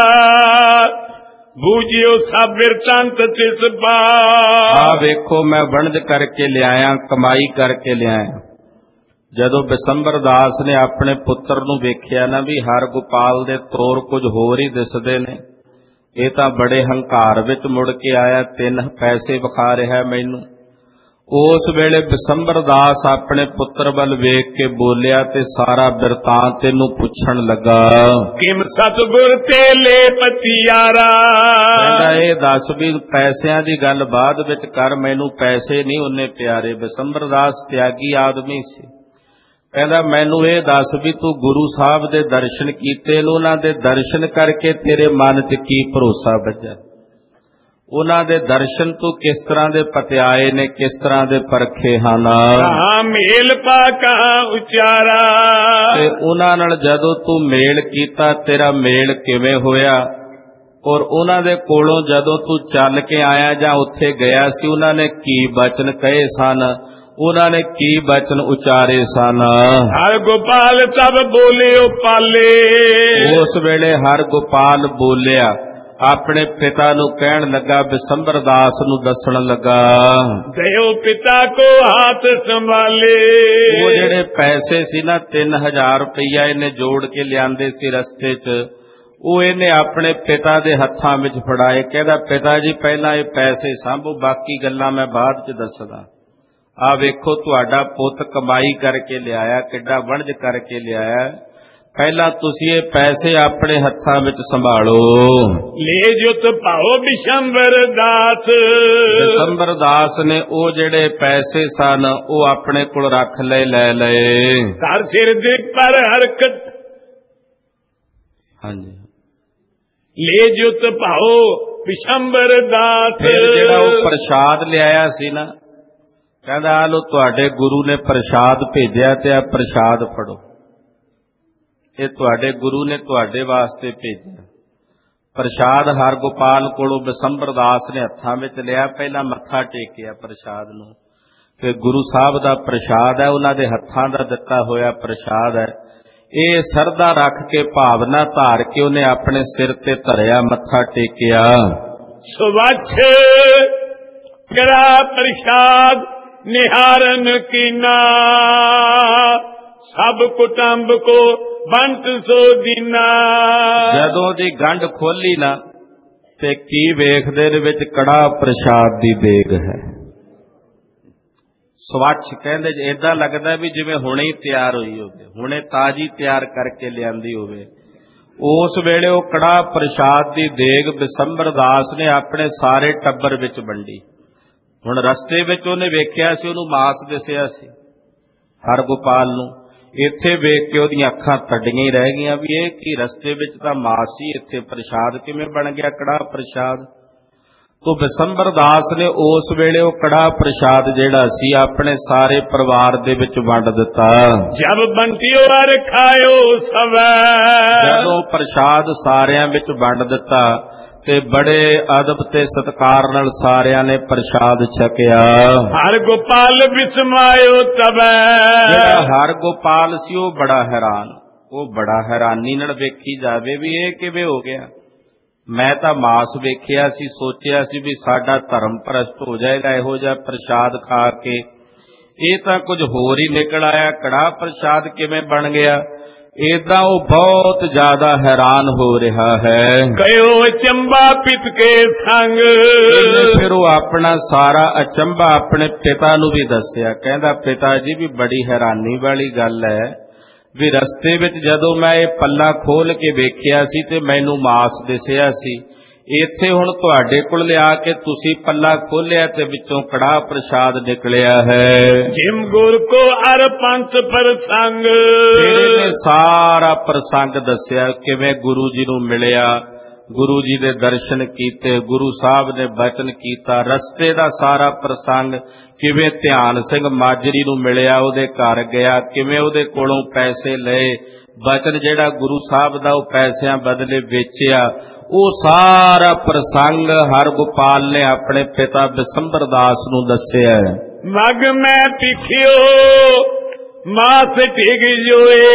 ਬੂਝਿਓ ਸਾਬਿਰ ਤੰਤ ਤਿਸ ਪਾ। ਆ ਵੇਖੋ ਮੈਂ ਵਣਜ ਕਰਕੇ ਲਿਆਇਆ, ਕਮਾਈ ਕਰਕੇ ਲਿਆਇਆ। ਜਦੋਂ ਬਿਸੰਬਰ ਦਾਸ ਨੇ ਆਪਣੇ ਪੁੱਤਰ ਨੂੰ ਵੇਖਿਆ ਨਾ ਵੀ ਹਰ ਗੋਪਾਲ ਦੇ ਤੋਰ ਕੁਝ ਹੋਰ ਹੀ ਦਿਸਦੇ ਨੇ, ਇਹ ਤਾਂ ਬੜੇ ਹੰਕਾਰ ਵਿੱਚ ਮੁੜ ਕੇ ਆਇਆ, ਤਿੰਨ ਪੈਸੇ ਵਿਖਾ ਰਿਹਾ ਮੈਨੂੰ। ਉਸ ਵੇਲੇ ਬਿਸੰਬਰ ਦਾਸ ਆਪਣੇ ਪੁੱਤਰ ਵੱਲ ਵੇਖ ਕੇ ਬੋਲਿਆ ਤੇ ਸਾਰਾ ਬਿਰਤਾਂਤ ਇਹਨੂੰ ਪੁੱਛਣ ਲੱਗਾ। ਕਿਮ ਸਤਿਗੁਰ ਤੇ ਲੈ ਪਤਿਆਰਾ। ਕਹਿੰਦਾ ਇਹ ਦੱਸ ਵੀ ਪੈਸਿਆਂ ਦੀ ਗੱਲ ਬਾਅਦ ਵਿੱਚ ਕਰ, ਮੈਨੂੰ ਪੈਸੇ ਨਹੀਂ ਉਹਨੇ ਪਿਆਰੇ। ਬਿਸੰਬਰ ਦਾਸ ਤਿਆਗੀ ਆਦਮੀ ਸੀ। ਕਹਿੰਦਾ ਮੈਨੂੰ ਇਹ ਦੱਸ ਵੀ ਤੂੰ ਗੁਰੂ ਸਾਹਿਬ ਦੇ ਦਰਸ਼ਨ ਕੀਤੇ ਨੇ, ਉਹਨਾਂ ਦੇ ਦਰਸ਼ਨ ਕਰਕੇ ਤੇਰੇ ਮਨ 'ਚ ਕੀ ਭਰੋਸਾ ਬੱਝਾ? ਉਹਨਾਂ ਦੇ ਦਰਸ਼ਨ ਤੂੰ ਕਿਸ ਤਰ੍ਹਾਂ ਦੇ ਪਤਿਆਏ ਨੇ, ਕਿਸ ਤਰ੍ਹਾਂ ਦੇ ਪਰਖੇ ਹਨ? ਕਹਾਂ ਮੇਲ ਪਾ ਕਹਾਂ ਉਚਾਰਾ। ਤੇ ਉਹਨਾਂ ਨਾਲ ਜਦੋਂ ਤੂੰ ਮੇਲ ਕੀਤਾ, ਤੇਰਾ ਮੇਲ ਕਿਵੇਂ ਹੋਇਆ? ਔਰ ਉਹਨਾਂ ਦੇ ਕੋਲੋਂ ਜਦੋਂ ਤੂੰ ਚੱਲ ਕੇ ਆਇਆ ਜਾਂ ਉੱਥੇ ਗਿਆ ਸੀ, ਉਹਨਾਂ ਨੇ ਕੀ ਬਚਨ ਕਹੇ ਸਨ, ਉਹਨਾਂ ਨੇ ਕੀ ਬਚਨ ਉਚਾਰੇ ਸਨ? ਹਰ ਗੋਪਾਲ ਤਬ ਬੋਲਿਓ ਪਾਲੇ। ਉਸ ਵੇਲੇ ਹਰ ਗੋਪਾਲ ਬੋਲਿਆ, ਆਪਣੇ ਪਿਤਾ ਨੂੰ ਕਹਿਣ ਲੱਗਾ, ਬਿਸੰਬਰ ਦਾਸ ਨੂੰ ਦੱਸਣ ਲੱਗਾ, ਦਇਓ ਪਿਤਾ ਕੋ ਹੱਥ ਸੰਭਾਲੇ। ਉਹ ਜਿਹੜੇ ਪੈਸੇ ਸੀ ਨਾ, ਤਿੰਨ ਹਜ਼ਾਰ ਰੁਪਈਆ ਇਹਨੇ ਜੋੜ ਕੇ ਲਿਆਂਦੇ ਸੀ ਰਸਤੇ 'ਚ, ਉਹ ਇਹਨੇ ਆਪਣੇ ਪਿਤਾ ਦੇ ਹੱਥਾਂ ਵਿੱਚ ਫੜਾਏ। ਕਹਿੰਦਾ ਪਿਤਾ ਜੀ ਪਹਿਲਾਂ ਇਹ ਪੈਸੇ ਸਾਂਭੋ, ਬਾਕੀ ਗੱਲਾਂ ਮੈਂ ਬਾਅਦ ਚ ਦੱਸਦਾ। ਆ ਵੇਖੋ ਤੁਹਾਡਾ ਪੁੱਤ ਕਮਾਈ ਕਰਕੇ ਲਿਆਇਆ, ਕਿੱਡਾ ਵਣਜ ਕਰਕੇ ਲਿਆਇਆ, ਪਹਿਲਾਂ ਤੁਸੀਂ ਇਹ ਪੈਸੇ ਆਪਣੇ ਹੱਥਾਂ ਵਿੱਚ ਸੰਭਾਲੋ। ਲੈ ਜੁਤ ਭਾਓ ਬਿਸ਼ੰਬਰ ਦਾਸ। ਬਿਸ਼ੰਬਰ ਦਾਸ ਨੇ ਉਹ ਜਿਹੜੇ ਪੈਸੇ ਸਨ ਉਹ ਆਪਣੇ ਕੋਲ ਰੱਖ ਲਏ, ਲੈ ਲਏ। ਘਰ ਸਿਰ ਦੇ ਪਰ ਹਰਕਤ। ਹਾਂਜੀ। ਲੈ ਜੁਤ ਭਾਓ ਬਿਸ਼ੰਬਰ ਦਾਸ। ਫਿਰ ਜਿਹੜਾ ਉਹ ਪ੍ਰਸ਼ਾਦ ਲਿਆਇਆ ਸੀ ਨਾ, ਕਹਿੰਦਾ ਆ ਲੋ ਤੁਹਾਡੇ ਗੁਰੂ ਨੇ ਪ੍ਰਸ਼ਾਦ ਭੇਜਿਆ ਤੇ ਆ ਪ੍ਰਸ਼ਾਦ ਫੜੋ, ਇਹ ਤੁਹਾਡੇ ਗੁਰੂ ਨੇ ਤੁਹਾਡੇ ਵਾਸਤੇ ਭੇਜਿਆ। ਪ੍ਰਸ਼ਾਦ ਹਰਗੋਪਾਲ ਕੋਲੋਂ ਬਿਸ਼ੰਬਰ ਦਾਸ ਨੇ ਹੱਥਾਂ ਵਿੱਚ ਲਿਆ, ਪਹਿਲਾਂ ਮੱਥਾ ਟੇਕਿਆ ਪ੍ਰਸ਼ਾਦ ਨੂੰ, ਕਿ ਗੁਰੂ ਸਾਹਿਬ ਦਾ ਪ੍ਰਸ਼ਾਦ ਹੈ, ਉਹਨਾਂ ਦੇ ਹੱਥਾਂ ਦਾ ਦਿੱਤਾ ਹੋਇਆ ਪ੍ਰਸ਼ਾਦ ਹੈ। ਇਹ ਸਰਦਾ ਰੱਖ ਕੇ ਭਾਵਨਾ ਧਾਰ ਕੇ ਉਹਨੇ ਆਪਣੇ ਸਿਰ ਤੇ ਧਰਿਆ, ਮੱਥਾ ਟੇਕਿਆ। ਸੁਵੱਛ ਕਰਾ ਪ੍ਰਸ਼ਾਦ ਨਿਹਾਰਨ ਕੀਨਾ, ਸਭ ਕੁਟੰਬ ਕੋ ਬੰਟ ਸੋ ਦੀਨਾ। ਜਦੋਂ ਦੀ ਗੰਢ ਖੋਲੀ ਨਾ ਤੇ ਕੀ ਵੇਖਦੇ ਦੇ ਵਿੱਚ ਕੜਾਹ ਪ੍ਰਸ਼ਾਦ ਦੀ ਦੇਗ ਹੈ। ਸਵੱਛ ਕਹਿੰਦੇ ਏਦਾਂ ਲੱਗਦਾ ਵੀ ਜਿਵੇਂ ਹੁਣੇ ਹੀ ਤਿਆਰ ਹੋਈ ਹੋਵੇ, ਹੁਣੇ ਤਾਜ਼ੀ ਤਿਆਰ ਕਰਕੇ ਲਿਆਂਦੀ ਹੋਵੇ। ਉਸ ਵੇਲੇ ਉਹ ਕੜਾਹ ਪ੍ਰਸ਼ਾਦ ਦੀ ਦੇਗ ਬਿਸ਼ੰਬਰ ਦਾਸ ਨੇ ਆਪਣੇ ਸਾਰੇ ਟੱਬਰ ਵਿੱਚ ਵੰਡੀ। ਹੁਣ ਰਸਤੇ ਵਿੱਚ ਉਹਨੇ ਵੇਖਿਆ ਸੀ, ਉਹਨੂੰ ਮਾਸ ਦਿਸਿਆ ਸੀ ਹਰਗੋਪਾਲ ਨੂੰ। ਇੱਥੇ ਵੇਖ ਕੇ ਉਹਦੀਆਂ ਅੱਖਾਂ ਤੱਡੀਆਂ ਹੀ ਰਹਿ ਗਈਆਂ ਵੀ ਇਹ ਕੀ, ਰਸਤੇ ਵਿੱਚ ਤਾਂ ਮਾਸ ਸੀ, ਇੱਥੇ ਪ੍ਰਸ਼ਾਦ ਕਿਵੇਂ ਬਣ ਗਿਆ, ਕੜਾਹ ਪ੍ਰਸ਼ਾਦ। ਤੋ ਬਿਸ਼ੰਬਰ ਦਾਸ ਨੇ ਉਸ ਵੇਲੇ ਉਹ ਕੜਾਹ ਪ੍ਰਸ਼ਾਦ ਜਿਹੜਾ ਸੀ ਆਪਣੇ ਸਾਰੇ ਪਰਿਵਾਰ ਦੇ ਵਿੱਚ ਵੰਡ ਦਿੱਤਾ। ਜਬ ਬੰਟਿਓ ਅਰ ਖਾਇਓ ਸਵੈ। ਜਦੋਂ ਪ੍ਰਸ਼ਾਦ ਸਾਰਿਆਂ ਵਿੱਚ ਵੰਡ ਦਿੱਤਾ ਤੇ ਬੜੇ ਅਦਬ ਤੇ ਸਤਿਕਾਰ ਨਾਲ ਸਾਰਿਆਂ ਨੇ ਪ੍ਰਸ਼ਾਦ ਛਕਿਆ। ਹਰਗੋਪਾਲ ਬਿਸਮਾਇਓ ਤਬੈ। ਜਿਹੜਾ ਹਰਗੋਪਾਲ ਸੀ ਉਹ ਬੜਾ ਹੈਰਾਨ, ਉਹ ਬੜਾ ਹੈਰਾਨੀ ਨਾਲ ਵੇਖੀ ਜਾਵੇ ਵੀ ਇਹ ਕਿਵੇਂ ਹੋ ਗਿਆ। ਮੈਂ ਤਾਂ ਮਾਸ ਵੇਖਿਆ ਸੀ, ਸੋਚਿਆ ਸੀ ਵੀ ਸਾਡਾ ਧਰਮ ਭ੍ਰਸ਼ਟ ਹੋ ਜਾਏਗਾ ਇਹੋ ਜਿਹਾ ਪ੍ਰਸ਼ਾਦ ਖਾ ਕੇ, ਇਹ ਤਾਂ ਕੁਝ ਹੋਰ ਹੀ ਨਿਕਲ ਆਇਆ, ਕੜਾਹ ਪ੍ਰਸ਼ਾਦ ਕਿਵੇਂ ਬਣ ਗਿਆ। ਏਦਾਂ ਉਹ ਬਹੁਤ ਜ਼ਿਆਦਾ ਹੈਰਾਨ ਹੋ ਰਿਹਾ ਹੈ। ਕਹਿਓ ਅਚੰਬਾ ਪਿਤ ਕੇ ਸੰਗ। ਫਿਰ ਉਹ ਆਪਣਾ ਸਾਰਾ ਅਚੰਬਾ ਆਪਣੇ ਪਿਤਾ ਨੂੰ ਵੀ ਦੱਸਿਆ। ਕਹਿੰਦਾ ਪਿਤਾ ਜੀ ਵੀ ਬੜੀ ਹੈਰਾਨੀ ਵਾਲੀ ਗੱਲ ਹੈ ਵੀ ਰਸਤੇ ਵਿੱਚ ਜਦੋਂ ਮੈਂ ਇਹ ਪੱਲਾ ਖੋਲ ਕੇ ਵੇਖਿਆ ਸੀ ਤੇ ਮੈਨੂੰ ਮਾਸ ਦਿਸਿਆ ਸੀ, ਇੱਥੇ ਹੁਣ ਤੁਹਾਡੇ ਕੋਲ ਲਿਆ ਕੇ ਤੁਸੀਂ ਪੱਲਾ ਖੋਲਿਆ ਤੇ ਵਿੱਚੋਂ ਕੜਾਹ ਪ੍ਰਸ਼ਾਦ ਨਿਕਲਿਆ ਹੈ। ਜਿਮ ਗੁਰ ਕੋ ਅਰ ਪੰਥ ਪ੍ਰਸੰਗ। ਇਹਨੇ ਸਾਰਾ ਪ੍ਰਸੰਗ ਦੱਸਿਆ, ਕਿਵੇਂ ਗੁਰੂ ਜੀ ਨੂੰ ਮਿਲਿਆ, ਗੁਰੂ ਜੀ ਦੇ ਦਰਸ਼ਨ ਕੀਤੇ, ਗੁਰੂ ਸਾਹਿਬ ਨੇ ਬਚਨ ਕੀਤਾ, ਰਸਤੇ ਦਾ ਸਾਰਾ ਪ੍ਰਸੰਗ, ਕਿਵੇਂ ਧਿਆਨ ਸਿੰਘ ਮਾਜਰੀ ਨੂੰ ਮਿਲਿਆ, ਉਹਦੇ ਘਰ ਗਿਆ, ਕਿਵੇਂ ਉਹਦੇ ਕੋਲੋਂ ਪੈਸੇ ਲਏ, ਬਚਨ ਜਿਹੜਾ ਗੁਰੂ ਸਾਹਿਬ ਦਾ ਉਹ ਪੈਸਿਆਂ ਬਦਲੇ ਵੇਚਿਆ, ਉਹ ਸਾਰਾ ਪ੍ਰਸੰਗ ਹਰਗੋਪਾਲ ਨੇ ਆਪਣੇ ਪਿਤਾ ਬਿਸ਼ੰਬਰ ਦਾਸ ਨੂੰ ਦੱਸਿਆ। ਮਗ ਮੈਂ ਪਿਖਿਓ ਮਾਸ ਢਿਗ ਜੋਏ,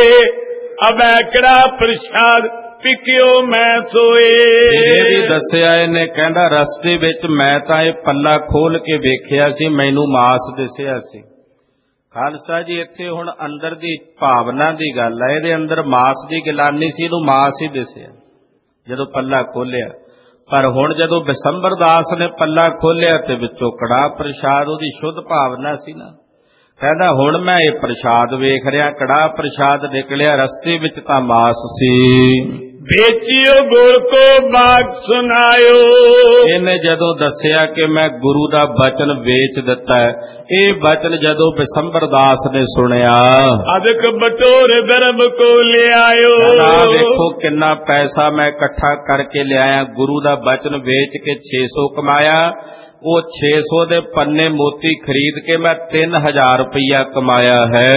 ਅਬੈ ਕੜਾ ਪ੍ਰਸ਼ਾਦ ਪਿਕਿਓ ਮੈਂ ਸੋਏ। ਇਹ ਵੀ ਦੱਸਿਆ ਇਹਨੇ, ਕਹਿੰਦਾ ਰਸਤੇ ਵਿੱਚ ਮੈਂ ਤਾਂ ਇਹ ਪੱਲਾ ਖੋਲ ਕੇ ਵੇਖਿਆ ਸੀ, ਮੈਨੂੰ ਮਾਸ ਦਿਸਿਆ ਸੀ। ਖਾਲਸਾ ਜੀ ਇੱਥੇ ਹੁਣ ਅੰਦਰ ਦੀ ਭਾਵਨਾ ਦੀ ਗੱਲ ਹੈ, ਇਹਦੇ ਅੰਦਰ ਮਾਸ ਦੀ ਗਿਲਾਨੀ ਸੀ, ਇਹਨੂੰ ਮਾਸ ਹੀ ਦਿਸਿਆ ਜਦੋਂ ਪੱਲਾ ਖੋਲਿਆ। ਪਰ ਹੁਣ ਜਦੋਂ ਬਿਸ਼ੰਬਰ ਦਾਸ ਨੇ ਪੱਲਾ ਖੋਲਿਆ ਤੇ ਵਿੱਚੋਂ ਕੜਾਹ ਪ੍ਰਸ਼ਾਦ, ਉਹਦੀ ਸ਼ੁੱਧ ਭਾਵਨਾ ਸੀ ਨਾ। ਕਹਿੰਦਾ ਹੁਣ ਮੈਂ ਇਹ ਪ੍ਰਸ਼ਾਦ ਵੇਖ ਰਿਹਾ, ਕੜਾਹ ਪ੍ਰਸ਼ਾਦ ਨਿਕਲਿਆ, ਰਸਤੇ ਵਿੱਚ ਤਾਂ ਮਾਸ ਸੀ। ਵੇਚਿਓ ਗੁਰ ਕੋ ਬਾਤ ਸੁਨਾਇਓ। ਇਹਨੇ ਜਦੋਂ ਦੱਸਿਆ ਕਿ ਮੈਂ ਗੁਰੂ ਦਾ ਬਚਨ ਵੇਚ ਦਿੱਤਾ ਹੈ, ਇਹ ਬਚਨ ਜਦੋਂ ਬਿਸ਼ੰਬਰ ਦਾਸ ਨੇ ਸੁਣਿਆ, ਅਦਕ ਬਟੋਰ ਦਰਬ ਕੋ ਲਿਆਇਓ। ਆ ਵੇਖੋ ਕਿੰਨਾ ਪੈਸਾ ਮੈਂ ਇਕੱਠਾ ਕਰਕੇ ਲਿਆਇਆ, ਗੁਰੂ ਦਾ ਬਚਨ ਵੇਚ ਕੇ ਛੇ ਸੌ ਕਮਾਇਆ, ਉਹ ਛੇ ਸੌ ਦੇ ਪੰਨੇ ਮੋਤੀ ਖਰੀਦ ਕੇ ਮੈਂ ਤਿੰਨ ਹਜ਼ਾਰ ਰੁਪਇਆ ਕਮਾਇਆ ਹੈ।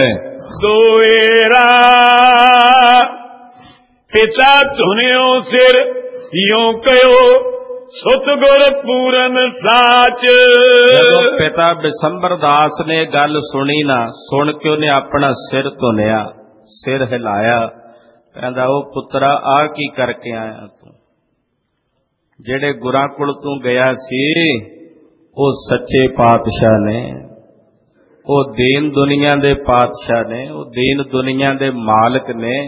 ਸੋਏਰਾ ਪਿਤਾ ਧੁਨਿਓ ਸਿਰ ਯੋਂ ਕਹਿਓ, ਸਤਿਗੁਰ ਪੂਰਨ ਸਾਚ। ਜਦੋਂ ਪਿਤਾ ਬਿਸ਼ੰਬਰ ਦਾਸ ਨੇ ਗੱਲ ਸੁਣੀ ਨਾ, ਸੁਣ ਕੇ ਉਹਨੇ ਆਪਣਾ ਸਿਰ ਧੁਨਿਆ, ਸਿਰ ਹਿਲਾਇਆ, ਕਹਿੰਦਾ ਉਹ ਪੁੱਤਰਾ ਆ ਕੀ ਕਰਕੇ ਆਇਆ ਤੂੰ? ਜਿਹੜੇ ਗੁਰਾਂ ਕੋਲ ਤੂੰ ਗਿਆ ਸੀ ਉਹ ਸੱਚੇ ਪਾਤਸ਼ਾਹ ਨੇ, ਉਹ ਦੀਨ ਦੁਨੀਆ ਦੇ ਪਾਤਸ਼ਾਹ ਨੇ, ਉਹ ਦੀਨ ਦੁਨੀਆ ਦੇ ਮਾਲਕ ਨੇ,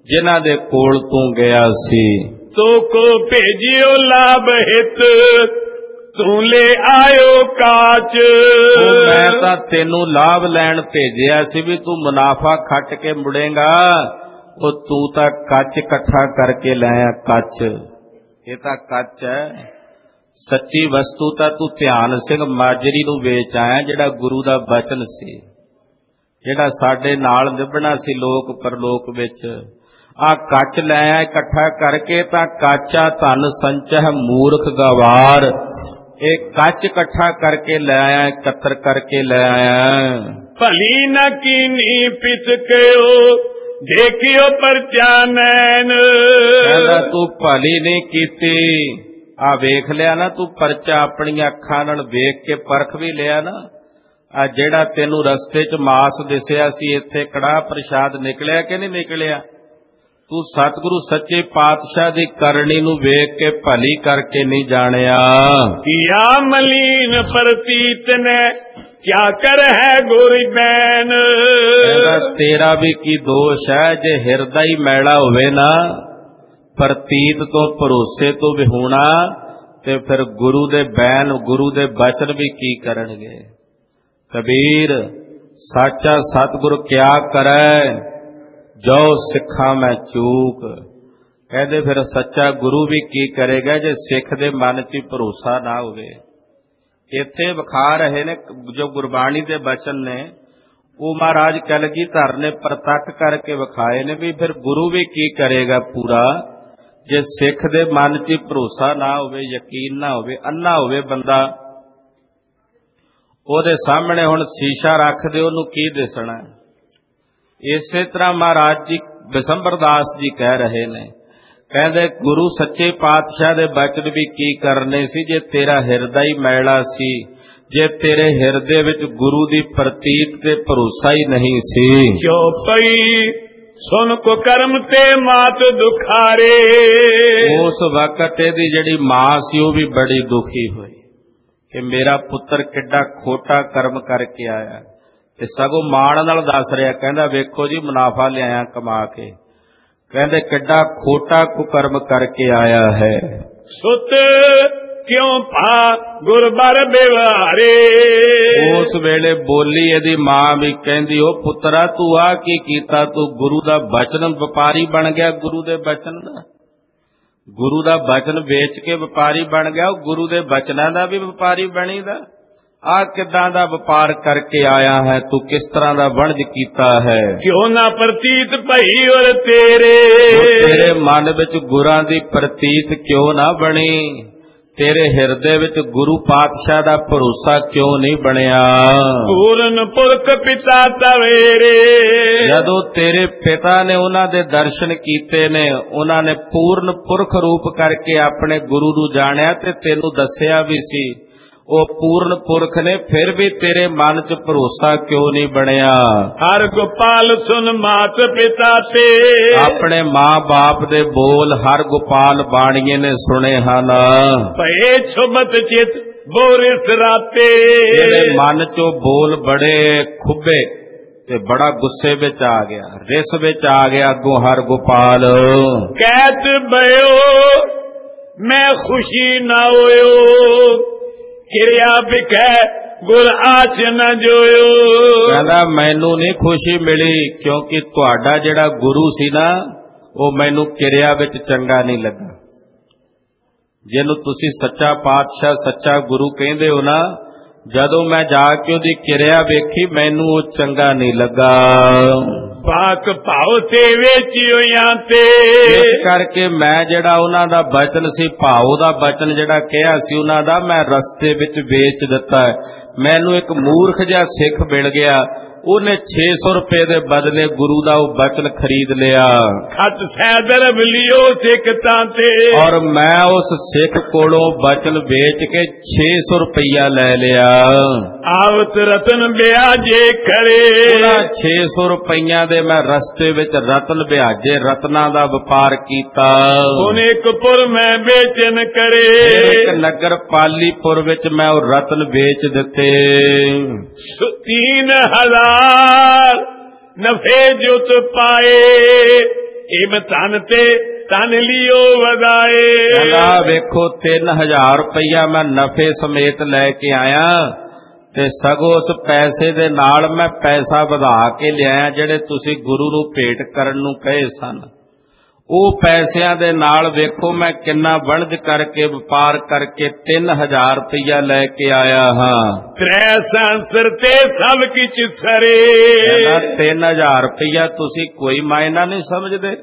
ਜਿਨ੍ਹਾਂ ਦੇ ਕੋਲ ਤੂੰ ਗਿਆ ਸੀ। ਸੋ ਕੋ ਭੇਜਿਓ ਲਾਭ ਹਿਤ, ਤੂੰ ਲੈ ਆਇਓ ਕਾਚ। ਮੈਂ ਤਾਂ ਤੈਨੂੰ ਲਾਭ ਲੈਣ ਭੇਜਿਆ ਸੀ ਵੀ ਤੂੰ ਮੁਨਾਫਾ ਖੱਟ ਕੇ ਮੁੜੇਗਾ, ਉਹ ਤੂੰ ਤਾਂ ਕੱਚ ਇਕੱਠਾ ਕਰਕੇ ਲਾਇਆ। ਕੱਚ, ਇਹ ਤਾਂ ਕੱਚ ਹੈ। ਸੱਚੀ ਵਸਤੂ ਤਾਂ ਤੂੰ ਧਿਆਨ ਸਿੰਘ ਮਾਜਰੀ ਨੂੰ ਵੇਚ ਆਇਆ, ਜਿਹੜਾ ਗੁਰੂ ਦਾ ਬਚਨ ਸੀ, ਜਿਹੜਾ ਸਾਡੇ ਨਾਲ ਨਿਭਣਾ ਸੀ ਲੋਕ ਪਰਲੋਕ ਵਿੱਚ। ਆ ਕੱਚ ਲੈ ਆਇਆ ਇਕੱਠਾ ਕਰਕੇ, ਤਾਂ ਕਾਚਾ ਧਨ ਸੰਚਹਿ ਮੂਰਖ ਗਵਾਰ। ਇਹ ਕੱਚ ਇਕੱਠਾ ਕਰਕੇ ਲੈ ਆਇਆ, ਇਕੱਤਰ ਕਰਕੇ ਲੈ ਆਇਆ। ਭਲੀ ਨਾ ਕੀਨੀ ਪਿਸਕਿਓ, ਦੇਖਿਓ ਪਰਚਾ ਨੈਣ। ਕਹਿੰਦਾ ਤੂੰ ਭਲੀ ਨਹੀਂ ਕੀਤੀ, ਆ ਵੇਖ ਲਿਆ ਨਾ ਤੂੰ ਪਰਚਾ, ਆਪਣੀਆਂ ਅੱਖਾਂ ਨਾਲ ਵੇਖ ਕੇ ਪਰਖ ਵੀ ਲਿਆ ਨਾ। ਆ ਜਿਹੜਾ ਤੈਨੂੰ ਰਸਤੇ 'ਚ ਮਾਸ ਦਿਸਿਆ ਸੀ, ਇੱਥੇ ਕੜਾਹ ਪ੍ਰਸ਼ਾਦ ਨਿਕਲਿਆ ਕਿ ਨਹੀਂ ਨਿਕਲਿਆ? ਤੂੰ ਸਤਿਗੁਰੂ ਸੱਚੇ ਪਾਤਸ਼ਾਹ ਦੀ ਕਰਨੀ ਨੂੰ ਵੇਖ ਕੇ ਭਲੀ ਕਰਕੇ ਨਹੀਂ ਜਾਣਿਆ। ਕੀਆ ਮਲੀਨ ਪ੍ਰਤੀਤ ਨੇ ਕਿਆ ਕਰ ਹੈ ਗੋਰੀ ਬੈਨ। ਤੇਰਾ ਵੀ ਕੀ ਦੋਸ਼ ਹੈ, ਜੇ ਹਿਰਦਾ ਹੀ ਮੈਲਾ ਹੋਵੇ ਨਾ, ਪ੍ਰਤੀਤ ਤੋਂ ਭਰੋਸੇ ਤੋਂ ਵਿਹੂਣਾ, ਤੇ ਫਿਰ ਗੁਰੂ ਦੇ ਬੈਨ, ਗੁਰੂ ਦੇ ਬਚਨ ਵੀ ਕੀ ਕਰਨਗੇ। ਕਬੀਰ ਸਾਚਾ ਸਤਿਗੁਰ ਕਿਆ ਕਰੈ, ਜੋ ਸਿੱਖਾਂ ਮੈਂ ਚੂਕ। ਕਹਿੰਦੇ ਫਿਰ ਸੱਚਾ ਗੁਰੂ ਵੀ ਕੀ ਕਰੇਗਾ ਜੇ ਸਿੱਖ ਦੇ ਮਨ 'ਚ ਭਰੋਸਾ ਨਾ ਹੋਵੇ। ਇੱਥੇ ਵਿਖਾ ਰਹੇ ਨੇ ਜੋ ਗੁਰਬਾਣੀ ਦੇ ਬਚਨ ਨੇ, ਉਹ ਮਹਾਰਾਜ ਕਲਗੀਧਰ ਨੇ ਪ੍ਰਤੱਖ ਕਰਕੇ ਵਿਖਾਏ ਨੇ ਵੀ ਫਿਰ ਗੁਰੂ ਵੀ ਕੀ ਕਰੇਗਾ ਪੂਰਾ, ਜੇ ਸਿੱਖ ਦੇ ਮਨ 'ਚ ਭਰੋਸਾ ਨਾ ਹੋਵੇ, ਯਕੀਨ ਨਾ ਹੋਵੇ, ਅੰਨਾ ਹੋਵੇ ਬੰਦਾ। ਉਹਦੇ ਸਾਹਮਣੇ ਹੁਣ ਸ਼ੀਸ਼ਾ ਰੱਖ ਦਿਓ, ਉਹਨੂੰ ਕੀ ਦਿਸਣਾ। ਇਸੇ ਤਰ੍ਹਾਂ ਮਹਾਰਾਜ ਜੀ ਬਿਸੰਬਰ ਦਾਸ ਜੀ ਕਹਿ ਰਹੇ ਨੇ, ਕਹਿੰਦੇ ਗੁਰੂ ਸੱਚੇ ਪਾਤਸ਼ਾਹ ਦੇ ਬਚਨ ਵੀ ਕੀ ਕਰਨੇ ਸੀ ਜੇ ਤੇਰਾ ਹਿਰਦਾ ਹੀ ਮੈਲਾ ਸੀ, ਜੇ ਤੇਰੇ ਹਿਰਦੇ ਵਿੱਚ ਗੁਰੂ ਦੀ ਪ੍ਰਤੀਤ ਤੇ ਭਰੋਸਾ ਹੀ ਨਹੀਂ ਸੀ। ਕਿਉ ਪਈ ਸੁਨ ਕੋ ਕਰਮ ਤੇ ਮਾਤ ਦੁਖਾਰੇ। ਉਸ ਵਕਤ ਇਹਦੀ ਜਿਹੜੀ ਮਾਂ ਸੀ ਉਹ ਵੀ ਬੜੀ ਦੁਖੀ ਹੋਈ ਕਿ ਮੇਰਾ ਪੁੱਤਰ ਕਿੱਡਾ ਖੋਟਾ ਕਰਮ ਕਰਕੇ ਆਇਆ, ਤੇ ਸਗੋਂ ਮਾਣ ਨਾਲ ਦੱਸ ਰਿਹਾ, ਕਹਿੰਦਾ ਵੇਖੋ ਜੀ ਮੁਨਾਫਾ ਲਿਆਇਆ ਕਮਾ ਕੇ, ਕਹਿੰਦੇ ਕਿੱਡਾ ਖੋਟਾ ਕੁਕਰਮ ਕਰਕੇ ਆਇਆ ਹੈ। ਸੁਤ ਕਿਉਂ ਭਾ ਗੁਰਬਰ ਬਿਵਾਰੇ। ਉਸ ਵੇਲੇ ਬੋਲੀ ਇਹਦੀ ਮਾਂ ਵੀ, ਕਹਿੰਦੀ ਉਹ ਪੁੱਤਰਾ ਤੂੰ ਆ ਕੀ ਕੀਤਾ, ਤੂੰ ਗੁਰੂ ਦਾ ਬਚਨ ਵਪਾਰੀ ਬਣ ਗਿਆ, ਗੁਰੂ ਦੇ ਬਚਨ ਦਾ, ਗੁਰੂ ਦਾ ਬਚਨ ਵੇਚ ਕੇ ਵਪਾਰੀ ਬਣ ਗਿਆ, ਉਹ ਗੁਰੂ ਦੇ ਬਚਨਾਂ ਦਾ ਵੀ ਵਪਾਰੀ ਬਣੀਦਾ। ਆ ਕਿੱਦਾਂ ਦਾ ਵਪਾਰ ਕਰਕੇ ਆਇਆ ਹੈ ਤੂੰ, ਕਿਸ ਤਰ੍ਹਾਂ ਦਾ ਵਣਜ ਕੀਤਾ ਹੈ। ਕਿਉਂ ਨਾ ਪ੍ਰਤੀਤ ਭਈ ਔਰ ਤੇਰੇ, ਤੇਰੇ ਮਨ ਵਿੱਚ ਗੁਰਾਂ ਦੀ ਪ੍ਰਤੀਤ ਕਿਉਂ ਨਾ ਬਣੀ, ਤੇਰੇ ਹਿਰਦੇ ਵਿੱਚ ਗੁਰੂ ਪਾਤਸ਼ਾਹ ਦਾ ਭਰੋਸਾ ਕਿਉਂ ਨਹੀਂ ਬਣਿਆ। ਪੂਰਨ ਪੁਰਖ ਪਿਤਾ ਤਵੇਰੇ, ਜਦੋਂ ਤੇਰੇ ਪਿਤਾ ਨੇ ਉਹਨਾਂ ਦੇ ਦਰਸ਼ਨ ਕੀਤੇ ਨੇ, ਉਹਨਾਂ ਨੇ ਪੂਰਨ ਪੁਰਖ ਰੂਪ ਕਰਕੇ ਆਪਣੇ ਗੁਰੂ ਨੂੰ ਜਾਣਿਆ ਤੇ ਤੈਨੂੰ ਦੱਸਿਆ ਵੀ ਸੀ, ਉਹ ਪੂਰਨ ਪੁਰਖ ਨੇ, ਫਿਰ ਵੀ ਤੇਰੇ ਮਨ 'ਚ ਭਰੋਸਾ ਕਿਉਂ ਨਹੀਂ ਬਣਿਆ। ਹਰ ਗੋਪਾਲ ਸੁਨ ਮਾਤ ਪਿਤਾ ਤੇ, ਆਪਣੇ ਮਾਂ ਬਾਪ ਦੇ ਬੋਲ ਹਰ ਗੋਪਾਲ ਬਾਣੀਏ ਨੇ ਸੁਣੇ ਹਨ। ਭਏ ਛੁਬਤ ਚਿਤ ਬੋਰਿਸ ਰਾਤੇ, ਤੇਰੇ ਮਨ 'ਚੋਂ ਬੋਲ ਬੜੇ ਖੁੱਬੇ ਤੇ ਬੜਾ ਗੁੱਸੇ ਵਿੱਚ ਆ ਗਿਆ, ਰਿਸ ਵਿੱਚ ਆ ਗਿਆ ਅੱਗੋਂ ਹਰ ਗੋਪਾਲ। ਕਹਿਤ ਬਇਓ ਮੈਂ ਖੁਸ਼ੀ ਨਾ ਹੋਇਓ, ਕਿਰਿਆ ਬਿਖੈ ਗੁਰ ਆਚ ਨ ਜੋਇਓ। ਕਹਿੰਦਾ ਮੈਨੂੰ ਨਹੀਂ ਖੁਸ਼ੀ ਮਿਲੀ, ਕਿਉਂਕਿ ਤੁਹਾਡਾ ਜਿਹੜਾ ਗੁਰੂ ਸੀ ਨਾ, ਉਹ ਮੈਨੂੰ ਕਿਰਿਆ ਵਿੱਚ ਚੰਗਾ ਨਹੀਂ ਲੱਗਾ। ਜਿਹਨੂੰ ਤੁਸੀਂ ਸੱਚਾ ਪਾਤਸ਼ਾਹ ਸੱਚਾ ਗੁਰੂ ਕਹਿੰਦੇ ਹੋ ਨਾ, ਜਦੋਂ ਮੈਂ ਜਾ ਕੇ ਉਹਦੀ ਕਿਰਿਆ ਵੇਖੀ ਮੈਨੂੰ ਉਹ ਚੰਗਾ ਨਹੀਂ ਲੱਗਾ। ਪਾਕ ਭਾਉ ਤੇ ਵੇਚਿਓਆਂ ਤੇ, ਇਸ ਕਰਕੇ ਮੈਂ ਜਿਹੜਾ ਉਹਨਾਂ ਦਾ ਬਚਨ ਸੀ, ਭਾਉ ਦਾ ਬਚਨ ਜਿਹੜਾ ਕਿਹਾ ਸੀ ਉਹਨਾਂ ਦਾ, ਮੈਂ ਰਸਤੇ ਵਿੱਚ ਵੇਚ ਦਿੱਤਾ। ਮੈਨੂੰ ਇੱਕ ਮੂਰਖ ਜਿਹਾ ਸਿੱਖ ਮਿਲ ਗਿਆ, ਉਹਨੇ ਛੇ ਸੌ ਰੁਪਏ ਦੇ ਬਦਲੇ ਗੁਰੂ ਦਾ ਉਹ ਬਚਨ ਖਰੀਦ ਲਿਆ। ਖਤ ਸੈਦਰ ਲਿਓ ਸਿੱਖ ਤਾਂ ਤੇ, ਔਰ ਮੈਂ ਉਸ ਸਿੱਖ ਕੋਲੋਂ ਬਚਨ ਵੇਚ ਕੇ ਛੇ ਸੌ ਰੁਪਇਆ ਲੈ ਲਿਆ। ਆਵਤ ਰਤਨ ਵਿਆਜੇ ਖੜੇ, ਉਹਨਾਂ ਛੇ ਸੌ ਰੁਪਈਆਂ ਦੇ ਮੈਂ ਰਸਤੇ ਵਿੱਚ ਰਤਨ ਵਿਆਜੇ, ਰਤਨਾਂ ਦਾ ਵਪਾਰ ਕੀਤਾ। ਉਹਨੇ ਕਪੁਰ ਮੈਂ ਵੇਚਨ ਕਰੇ, ਇੱਕ ਨਗਰ ਪਾਲੀਪੁਰ ਵਿੱਚ ਮੈਂ ਉਹ ਰਤਨ ਵੇਚ ਦਿੱਤੇ। तीन हजार नफे जुत पाए, ਇਮ ਧਨ ਤੇ ਧਨ ਲਿਓ ਵਧਾਏ। ਕਹਿੰਦਾ ਵੇਖੋ ਤਿੰਨ ਹਜ਼ਾਰ ਰੁਪਈਆ ਮੈਂ ਨਫੇ ਸਮੇਤ ਲੈ ਕੇ ਆਇਆ ਤੇ ਸਗੋਂ ਉਸ ਪੈਸੇ ਦੇ ਨਾਲ ਮੈਂ ਪੈਸਾ ਵਧਾ ਕੇ ਲਿਆਇਆ ਜਿਹੜੇ ਤੁਸੀਂ ਗੁਰੂ ਨੂੰ ਭੇਟ ਕਰਨ ਨੂੰ ਕਹੇ ਸਨ। ਉਹ ਪੈਸਿਆਂ ਦੇ ਨਾਲ ਵੇਖੋ ਮੈਂ ਕਿੰਨਾ ਵਣਜ ਕਰਕੇ ਵਪਾਰ ਕਰਕੇ ਤਿੰਨ ਹਜ਼ਾਰ ਰੁਪਈਆ ਲੈ ਕੇ ਆਇਆ ਹਾਂ। ਤ੍ਰੈ ਸੰਸਰ ਤੇ ਸਭ ਕਿਛ ਸਰੇ। ਕਹਿੰਦਾ ਤਿੰਨ ਹਜ਼ਾਰ ਰੁਪਈਆ ਤੁਸੀਂ ਕੋਈ ਮਾਇਨਾ ਨਹੀਂ ਸਮਝਦੇ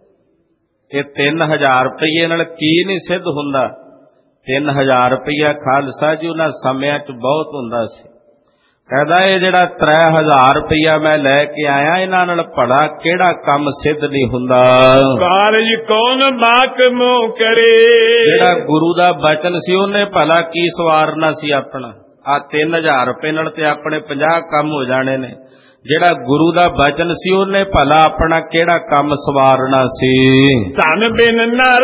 ਕਿ ਤਿੰਨ ਹਜ਼ਾਰ ਰੁਪਈਏ ਨਾਲ ਕੀ ਨਹੀਂ ਸਿੱਧ ਹੁੰਦਾ। ਤਿੰਨ ਹਜ਼ਾਰ ਰੁਪਈਆ ਖਾਲਸਾ ਜੀ ਉਹਨਾਂ ਸਮਿਆਂ 'ਚ ਬਹੁਤ ਹੁੰਦਾ ਸੀ। ਕਹਿੰਦਾ ਇਹ ਜਿਹੜਾ ਤ੍ਰੈ ਹਜ਼ਾਰ ਰੁਪਈਆ ਮੈਂ ਲੈ ਕੇ ਆਇਆ ਇਹਨਾਂ ਨਾਲ ਭਲਾ ਕਿਹੜਾ ਕੰਮ ਸਿੱਧ ਨਹੀਂ ਹੁੰਦਾ। ਕਾਰਜ ਕੌਣ ਬਾਕ ਮੋ ਕਰੇ। ਜਿਹੜਾ ਗੁਰੂ ਦਾ ਬਚਨ ਸੀ ਉਹਨੇ ਭਲਾ ਕੀ ਸਵਾਰਨਾ ਸੀ ਆਪਣਾ। ਆ ਤਿੰਨ ਹਜ਼ਾਰ ਰੁਪਏ ਨਾਲ ਤੇ ਆਪਣੇ ਪੰਜਾਹ ਕੰਮ ਹੋ ਜਾਣੇ ਨੇ। ਜਿਹੜਾ ਗੁਰੂ ਦਾ ਬਚਨ ਸੀ ਉਹਨੇ ਭਲਾ ਆਪਣਾ ਕਿਹੜਾ ਕੰਮ ਸਵਾਰਨਾ ਸੀ। ਧਨ ਬਿਨ ਨਰ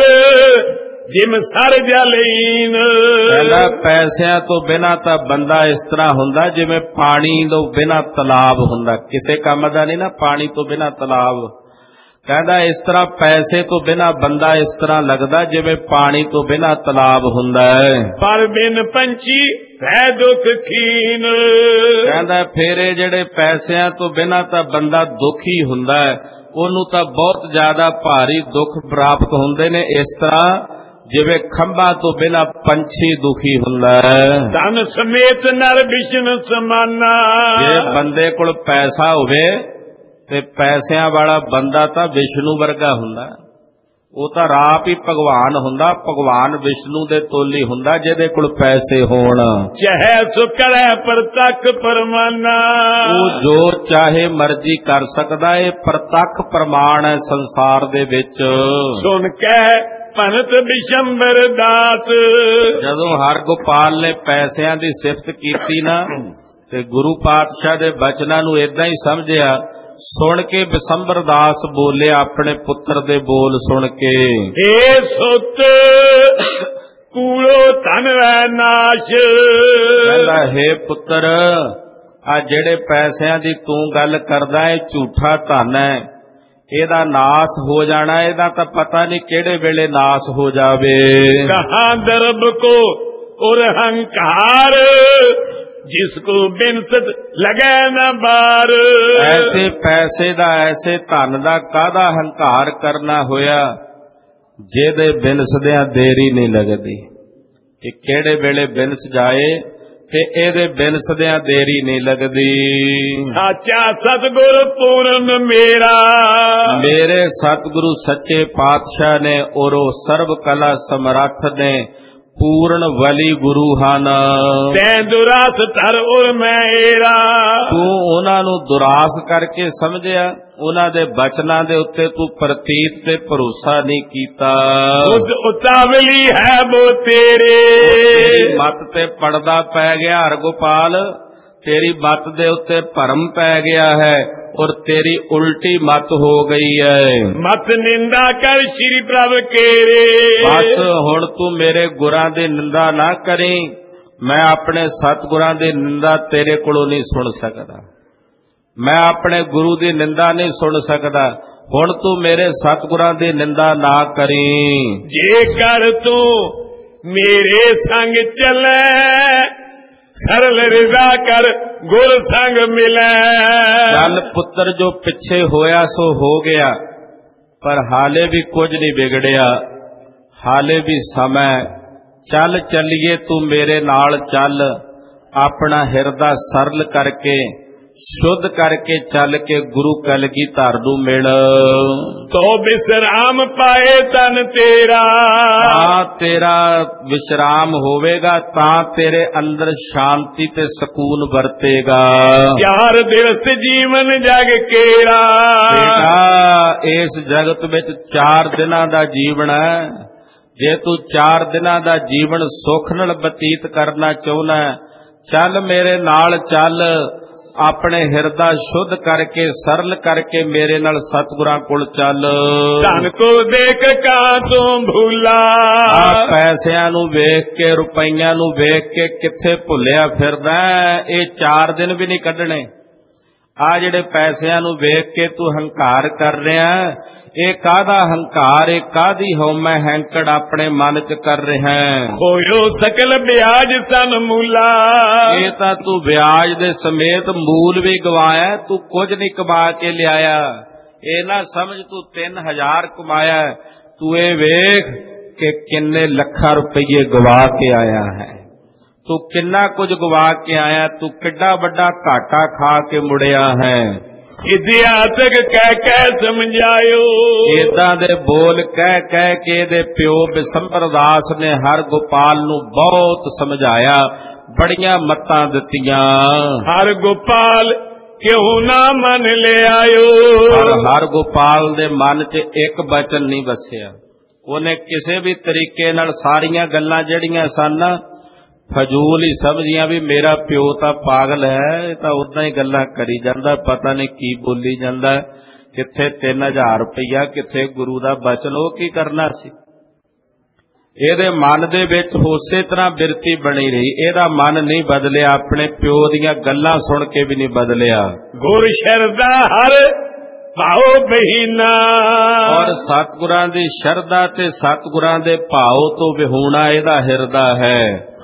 ਜਿਮ ਸਰ ਜਲੀਨ। ਕਹਿੰਦਾ ਪੈਸਿਆਂ ਤੋਂ ਬਿਨਾਂ ਤਾਂ ਬੰਦਾ ਇਸ ਤਰ੍ਹਾਂ ਹੁੰਦਾ ਜਿਵੇਂ ਪਾਣੀ ਤੋਂ ਬਿਨਾਂ ਤਲਾਬ ਹੁੰਦਾ। ਕਿਸੇ ਕੰਮ ਦਾ ਨਹੀਂ ਨਾ ਪਾਣੀ ਤੋਂ ਬਿਨਾਂ ਤਲਾਬ। ਕਹਿੰਦਾ ਇਸ ਤਰ੍ਹਾਂ ਪੈਸੇ ਤੋਂ ਬਿਨਾਂ ਬੰਦਾ ਇਸ ਤਰ੍ਹਾਂ ਲੱਗਦਾ ਜਿਵੇਂ ਪਾਣੀ ਤੋਂ ਬਿਨਾਂ ਤਲਾਬ ਹੁੰਦਾ ਹੈ। ਪਰ ਬਿਨ ਪੰਛੀ ਹੈ ਦੁੱਖ ਖੀਨ। ਕਹਿੰਦਾ ਫਿਰ ਇਹ ਜਿਹੜੇ ਪੈਸਿਆਂ ਤੋਂ ਬਿਨਾਂ ਤਾਂ ਬੰਦਾ ਦੁਖੀ ਹੁੰਦਾ ਹੈ ਉਹਨੂੰ ਤਾਂ ਬਹੁਤ ਜ਼ਿਆਦਾ ਭਾਰੀ ਦੁੱਖ ਪ੍ਰਾਪਤ ਹੁੰਦੇ ਨੇ। ਇਸ ਤਰ੍ਹਾਂ ਜਿਵੇਂ ਖੰਭਾਂ ਤੋਂ ਬਿਨਾਂ ਪੰਛੀ ਦੁਖੀ ਹੁੰਦਾ ਹੈ। ਧਨ ਸਮੇਤ ਨਰ ਵਿਸ਼ਨ ਸਮਾਨਾ। ਜੇ ਬੰਦੇ ਕੋਲ ਪੈਸਾ ਹੋਵੇ ਤੇ ਪੈਸਿਆਂ ਵਾਲਾ ਬੰਦਾ ਤਾਂ ਵਿਸ਼ਨੂੰ ਵਰਗਾ ਹੁੰਦਾ। ਉਹ ਤਾਂ ਆਪ ਹੀ ਭਗਵਾਨ ਹੁੰਦਾ। ਭਗਵਾਨ ਵਿਸ਼ਨੂੰ ਦੇ ਤੋਲੀ ਹੁੰਦਾ ਜਿਹਦੇ ਕੋਲ ਪੈਸੇ ਹੋਣ। ਚਾਹੇ ਸੁਕੜੈ ਪ੍ਰਤੱਖ ਪਰਮਾਨਾ। ਉਹ ਜੋ ਚਾਹੇ ਮਰਜ਼ੀ ਕਰ ਸਕਦਾ। ਇਹ ਪ੍ਰਤੱਖ ਪ੍ਰਮਾਣ ਹੈ ਸੰਸਾਰ ਦੇ ਵਿੱਚ। ਸੁਣ ਕੇ ਭਨਤ ਬਿਸ਼ੰਬਰ ਦਾਸ। ਜਦੋਂ ਹਰਗੋਪਾਲ ਨੇ ਪੈਸਿਆਂ ਦੀ ਸਿਫਤ ਕੀਤੀ ਨਾ ਤੇ ਗੁਰੂ ਪਾਤਸ਼ਾਹ ਦੇ ਬਚਨਾਂ ਨੂੰ ਏਦਾਂ ਹੀ ਸਮਝਿਆ। ਸੁਣ ਕੇ ਬਿਸ਼ੰਬਰ ਦਾਸ ਬੋਲੇ ਆਪਣੇ ਪੁੱਤਰ ਦੇ ਬੋਲ ਸੁਣ ਕੇ। ਏ ਸੁਤ ਕੂੜੋ ਧਨ ਵੈ ਨਾਸ਼। ਕਹਿੰਦਾ ਹੈ ਪੁੱਤਰ ਆ ਜਿਹੜੇ ਪੈਸਿਆਂ ਦੀ ਤੂੰ ਗੱਲ ਕਰਦਾ ਹੈ ਝੂਠਾ ਧਨ ਹੈ। ਇਹਦਾ ਨਾਸ ਹੋ ਜਾਣਾ। ਇਹਦਾ ਤਾਂ ਪਤਾ ਨਹੀਂ ਕਿਹੜੇ ਵੇਲੇ ਨਾਸ ਹੋ ਜਾਵੇ। ਕਹਾਂ ਦਰਬ ਕੋ ਔਰ ਹੰਕਾਰ ਜਿਸ ਕੋ ਬਿਨਸਤ ਲਗੈ ਨਾ ਬਾਰ। ਐਸੇ ਪੈਸੇ ਦਾ ਐਸੇ ਧਨ ਦਾ ਕਾਹਦਾ ਹੰਕਾਰ ਕਰਨਾ ਹੋਇਆ ਜਿਹਦੇ ਬਿਨਸਦਿਆਂ ਦੇਰੀ ਨਹੀਂ ਲੱਗਦੀ। ਕਿ ਕਿਹੜੇ ਵੇਲੇ ਬਿਨਸ ਜਾਏ ਤੇ ਇਹਦੇ ਬਿਨਸਦਿਆਂ ਦੇਰੀ ਨਹੀਂ ਲੱਗਦੀ। ਸਾਚਾ ਸਤਿਗੁਰ ਪੂਰਨ ਮੇਰਾ। ਮੇਰੇ ਸਤਿਗੁਰੂ ਸੱਚੇ ਪਾਤਸ਼ਾਹ ਨੇ ਔਰ ਉਹ ਸਰਬ ਕਲਾ ਸਮਰੱਥ ਨੇ ਪੂਰਨ ਵਲੀ ਗੁਰੂ ਹਨ। ਤੈਂ ਦੁਰਾਸ ਧਰ ਔਰ ਮੇਰਾ। ਤੂੰ ਉਹਨਾਂ ਨੂੰ ਦੁਰਾਸ ਕਰਕੇ ਸਮਝਿਆ। ਉਹਨਾਂ ਦੇ ਬਚਨਾਂ ਦੇ ਉੱਤੇ ਤੂੰ ਪ੍ਰਤੀਤ ਤੇ ਭਰੋਸਾ ਨਹੀਂ ਕੀਤਾ। ਉਤਾਵਲੀ ਹੈ ਬੋ ਤੇਰੇ। ਤੇਰੀ ਮੱਤ ਤੇ ਪੜਦਾ ਪੈ ਗਿਆ ਹਰਗੋਪਾਲ। ਤੇਰੀ ਮੱਤ ਦੇ ਉੱਤੇ ਭਰਮ ਪੈ ਗਿਆ ਹੈ ਔਰ ਤੇਰੀ ਉਲਟੀ ਮੱਤ ਹੋ ਗਈ ਹੈ। ਮਤ ਨਿੰਦਾ ਕਰ ਸ਼੍ਰੀ ਪ੍ਰਭ ਕੇਰੇ। ਬਸ ਹੁਣ ਤੂੰ ਮੇਰੇ ਗੁਰਾਂ ਦੀ ਨਿੰਦਾ ਨਾ ਕਰੀ। ਮੈਂ ਆਪਣੇ ਸਤਿਗੁਰਾਂ ਦੀ ਨਿੰਦਾ ਤੇਰੇ ਕੋਲੋਂ ਨਹੀਂ ਸੁਣ ਸਕਦਾ। ਮੈਂ ਆਪਣੇ ਗੁਰੂ ਦੀ ਨਿੰਦਾ ਨਹੀਂ ਸੁਣ ਸਕਦਾ। ਹੁਣ ਤੂੰ ਮੇਰੇ ਸਤਿਗੁਰਾਂ ਦੀ ਨਿੰਦਾ ਨਾ ਕਰੀ। ਜੇਕਰ ਤੂੰ ਮੇਰੇ ਸੰਗ ਚੱਲੇ ਸਰਲ ਰਿਜ਼ਾ ਕਰ ਗੁਰ ਸੰਗ ਮਿਲੈ। ਚੱਲ ਪੁੱਤਰ ਜੋ ਪਿੱਛੇ ਹੋਇਆ ਸੋ ਹੋ ਗਿਆ ਪਰ ਹਾਲੇ ਵੀ ਕੁਝ ਨਹੀਂ ਵਿਗੜਿਆ। ਹਾਲੇ ਵੀ ਸਮਾਂ। ਚੱਲ ਚੱਲੀਏ ਤੂੰ ਮੇਰੇ ਨਾਲ ਚੱਲ। ਆਪਣਾ ਹਿਰਦਾ ਸਰਲ ਕਰਕੇ ਸ਼ੁੱਧ ਕਰਕੇ ਚੱਲ ਕੇ ਗੁਰੂ ਕਲਗੀਧਰ ਨੂੰ ਮਿਲ। ਤੋ ਵਿਸਰਾਮ ਪਾਏ ਤਨ ਤੇਰਾ। ਤਾਂ ਤੇਰਾ ਵਿਸ਼ਰਾਮ ਹੋਵੇਗਾ ਤਾਂ ਤੇਰੇ ਅੰਦਰ ਸ਼ਾਂਤੀ ਤੇ ਸਕੂਨ ਵਰਤੇਗਾ। ਚਾਰ ਦਿਵਸ ਜੀਵਨ ਜਗ ਕੇਰਾ। ਬੇਟਾ ਇਸ ਜਗਤ ਵਿੱਚ ਚਾਰ ਦਿਨਾਂ ਦਾ ਜੀਵਨ ਹੈ। ਜੇ ਤੂੰ ਚਾਰ ਦਿਨਾਂ ਦਾ ਜੀਵਨ ਸੁੱਖ ਨਾਲ ਬਤੀਤ ਕਰਨਾ ਚਾਹੁੰਦਾ ਚੱਲ ਮੇਰੇ ਨਾਲ ਚੱਲ। ਆਪਣੇ ਹਿਰਦਾ ਸ਼ੁੱਧ ਕਰਕੇ ਸਰਲ ਕਰਕੇ ਮੇਰੇ ਨਾਲ ਸਤਿਗੁਰਾਂ ਕੋਲ ਚੱਲ। ਧਨ ਕੋ ਦੇਖ ਕਾ ਤੂੰ ਭੁੱਲਾ। ਆ ਪੈਸਿਆਂ ਨੂੰ ਵੇਖ ਕੇ ਰੁਪਈਆਂ ਨੂੰ ਵੇਖ ਕੇ ਕਿੱਥੇ ਭੁੱਲਿਆ ਫਿਰਦਾ। ਇਹ ਚਾਰ ਦਿਨ ਵੀ ਨਹੀਂ ਕੱਢਣੇ। ਆ ਜਿਹੜੇ ਪੈਸਿਆਂ ਨੂੰ ਵੇਖ ਕੇ ਤੂੰ ਹੰਕਾਰ ਕਰ ਰਿਹਾ, ਇਹ ਕਾਹਦਾ ਹੰਕਾਰ, ਇਹ ਕਾਹਦੀ ਹਉਮੈ ਹੈਂਕੜ ਆਪਣੇ ਮਨ ਚ ਕਰ ਰਿਹਾ? ਹੋਇਓ ਸਕਲ ਵਿਆਜ ਤਨ ਮੂਲਾ, ਇਹ ਤਾਂ ਤੂੰ ਵਿਆਜ ਦੇ ਸਮੇਤ ਮੂਲ ਵੀ ਗਵਾਇਆ, ਤੂੰ ਕੁਝ ਨਹੀਂ ਕਮਾ ਕੇ ਲਿਆਇਆ। ਇਹ ਨਾ ਸਮਝ ਤੂੰ ਤਿੰਨ ਹਜ਼ਾਰ ਕਮਾਇਆ, ਤੂੰ ਇਹ ਵੇਖ ਕਿ ਕਿੰਨੇ ਲੱਖਾਂ ਰੁਪਏ ਗਵਾ ਕੇ ਆਇਆ ਹੈ, ਤੂੰ ਕਿੰਨਾ ਕੁਝ ਗਵਾ ਕੇ ਆਇਆ, ਤੂੰ ਕਿੱਡਾ ਵੱਡਾ ਘਾਟਾ ਖਾ ਕੇ ਮੁੜਿਆ ਹੈ। ਇਤਿਹਾਸਕ ਕਹਿ ਕਹਿ ਸਮਝਾਇਓ, ਏਦਾਂ ਦੇ ਬੋਲ ਕਹਿ ਕਹਿ ਕੇ ਇਹਦੇ ਪਿਓ ਬਿਸੰਬਰ ਦਾਸ ਨੇ ਹਰ ਗੋਪਾਲ ਨੂੰ ਬਹੁਤ ਸਮਝਾਇਆ, ਬੜੀਆਂ ਮੱਤਾਂ ਦਿੱਤੀਆਂ। ਹਰ ਗੋਪਾਲ ਕਿਉਂ ਨਾ ਮੰਨ ਲਿਆਇਓ, ਪਰ ਹਰ ਗੋਪਾਲ ਦੇ ਮਨ 'ਚ ਇੱਕ ਬਚਨ ਨਹੀਂ ਵਸਿਆ। ਉਹਨੇ ਕਿਸੇ ਵੀ ਤਰੀਕੇ ਨਾਲ ਸਾਰੀਆਂ ਗੱਲਾਂ ਜਿਹੜੀਆਂ ਸਨ ਫਜ਼ੂਲ ਹੀ ਸਮਝੀਆਂ, ਵੀ ਮੇਰਾ ਪਿਓ ਤਾਂ ਪਾਗਲ ਹੈ, ਇਹ ਤਾਂ ਉਦਾਂ ਹੀ ਗੱਲਾਂ ਕਰੀ ਜਾਂਦਾ, ਪਤਾ ਨਹੀਂ ਕੀ ਬੋਲੀ ਜਾਂਦਾ, ਕਿੱਥੇ ਤਿੰਨ ਹਜ਼ਾਰ ਰੁਪਈਆ, ਕਿੱਥੇ ਗੁਰੂ ਦਾ ਬਚਨ, ਉਹ ਕੀ ਕਰਨਾ ਸੀ। ਇਹਦੇ ਮਨ ਦੇ ਵਿੱਚ ਉਸੇ ਤਰ੍ਹਾਂ ਬਿਰਤੀ ਬਣੀ ਰਹੀ, ਇਹਦਾ ਮਨ ਨਹੀਂ ਬਦਲਿਆ, ਆਪਣੇ ਪਿਓ ਦੀਆਂ ਗੱਲਾਂ ਸੁਣ ਕੇ ਵੀ ਨਹੀਂ ਬਦਲਿਆ। ਗੁਰ ਸ਼ਰਦਾ ਹਰ ਭਾਉ ਬਹੀਨਾ, ਔਰ ਸਤਿਗੁਰਾਂ ਦੀ ਸ਼ਰਧਾ ਤੇ ਸਤਿਗੁਰਾਂ ਦੇ ਭਾਉ ਤੋਂ ਵਿਹੂਣਾ ਇਹਦਾ ਹਿਰਦਾ ਹੈ।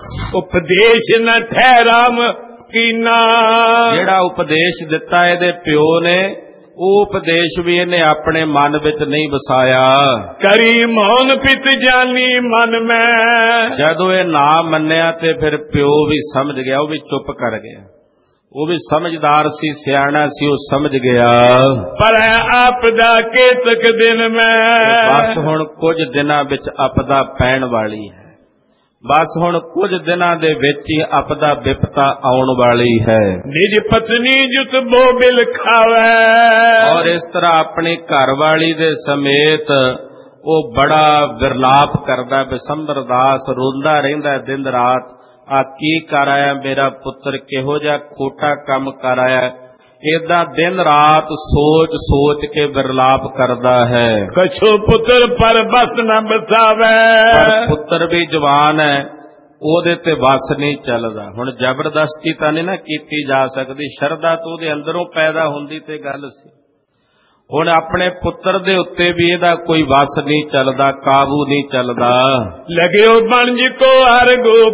ਉਪਦੇਸ਼ ਨ ਠਹਿਰਾਮ ਕੀਨਾ, ਜਿਹੜਾ ਉਪਦੇਸ਼ ਦਿੱਤਾ ਇਹਦੇ ਪਿਓ ਨੇ, ਉਹ ਉਪਦੇਸ਼ ਵੀ ਇਹਨੇ ਆਪਣੇ ਮਨ ਵਿੱਚ ਨਹੀਂ ਵਸਾਇਆ। ਕਰੀ ਮੌਨ ਪਿਤ ਜਾਨੀ ਮਨ ਮੈਂ, ਜਦੋਂ ਇਹ ਨਾ ਮੰਨਿਆ ਤੇ ਫਿਰ ਪਿਓ ਵੀ ਸਮਝ ਗਿਆ, ਉਹ ਵੀ ਚੁੱਪ ਕਰ ਗਿਆ। ਉਹ ਵੀ ਸਮਝਦਾਰ ਸੀ, ਸਿਆਣਾ ਸੀ, ਉਹ ਸਮਝ ਗਿਆ। ਪਰ ਆਪਦਾ ਕੇਤਕ ਦਿਨ ਮੈਂ, ਬਸ ਹੁਣ ਕੁਝ ਦਿਨਾਂ ਵਿੱਚ ਆਪਦਾ ਪੈਣ ਵਾਲੀ ਹੈ, ਬਸ ਹੁਣ ਕੁਝ ਦਿਨਾਂ ਦੇ ਵਿੱਚ ਹੀ ਆਪਦਾ ਵਿਪਤਾ ਆਉਣ ਵਾਲੀ ਹੈ। ਨਿਜ ਪਤਨੀ ਜੁਤ ਬੋ ਬਿਲ ਖਾਵੇ, ਔਰ ਇਸ ਤਰ੍ਹਾਂ ਆਪਣੀ ਘਰ ਵਾਲੀ ਦੇ ਸਮੇਤ ਉਹ ਬੜਾ ਵਿਰਲਾਪ ਕਰਦਾ। ਬਿਸੰਬਰ ਦਾਸ ਰੋਂਦਾ ਰਹਿੰਦਾ ਦਿਨ ਰਾਤ, ਆ ਕੀ ਕਰ ਆਇਆ ਮੇਰਾ ਪੁੱਤਰ, ਕਿਹੋ ਜਿਹਾ ਖੋਟਾ ਕੰਮ ਕਰ ਆਇਆ। ਏਦਾਂ ਦਿਨ ਰਾਤ ਸੋਚ ਸੋਚ ਕੇ ਵਿਰਲਾਪ ਕਰਦਾ ਹੈ। ਕਛੂ ਪੁੱਤਰ ਪਰ ਬਸ ਨਾ ਬਸਾਵੇ, ਪਰ ਪੁੱਤਰ ਵੀ ਜਵਾਨ ਹੈ, ਉਹਦੇ ਤੇ ਵਸ ਨਹੀਂ ਚੱਲਦਾ। ਹੁਣ ਜ਼ਬਰਦਸਤੀ ਤਾਂ ਨਹੀਂ ਨਾ ਕੀਤੀ ਜਾ ਸਕਦੀ, ਸ਼ਰਧਾ ਤਾਂ ਉਹਦੇ ਅੰਦਰੋਂ ਪੈਦਾ ਹੁੰਦੀ ਤੇ ਗੱਲ ਸੀ। ਹੁਣ ਆਪਣੇ ਪੁੱਤਰ ਦੇ ਉੱਤੇ ਵੀ ਇਹਦਾ ਕੋਈ ਵਸ ਨਹੀਂ ਚੱਲਦਾ, ਕਾਬੂ ਨਹੀਂ ਚੱਲਦਾ। ਲਗਿਓ ਬਣਜ ਕੋ ਹਰ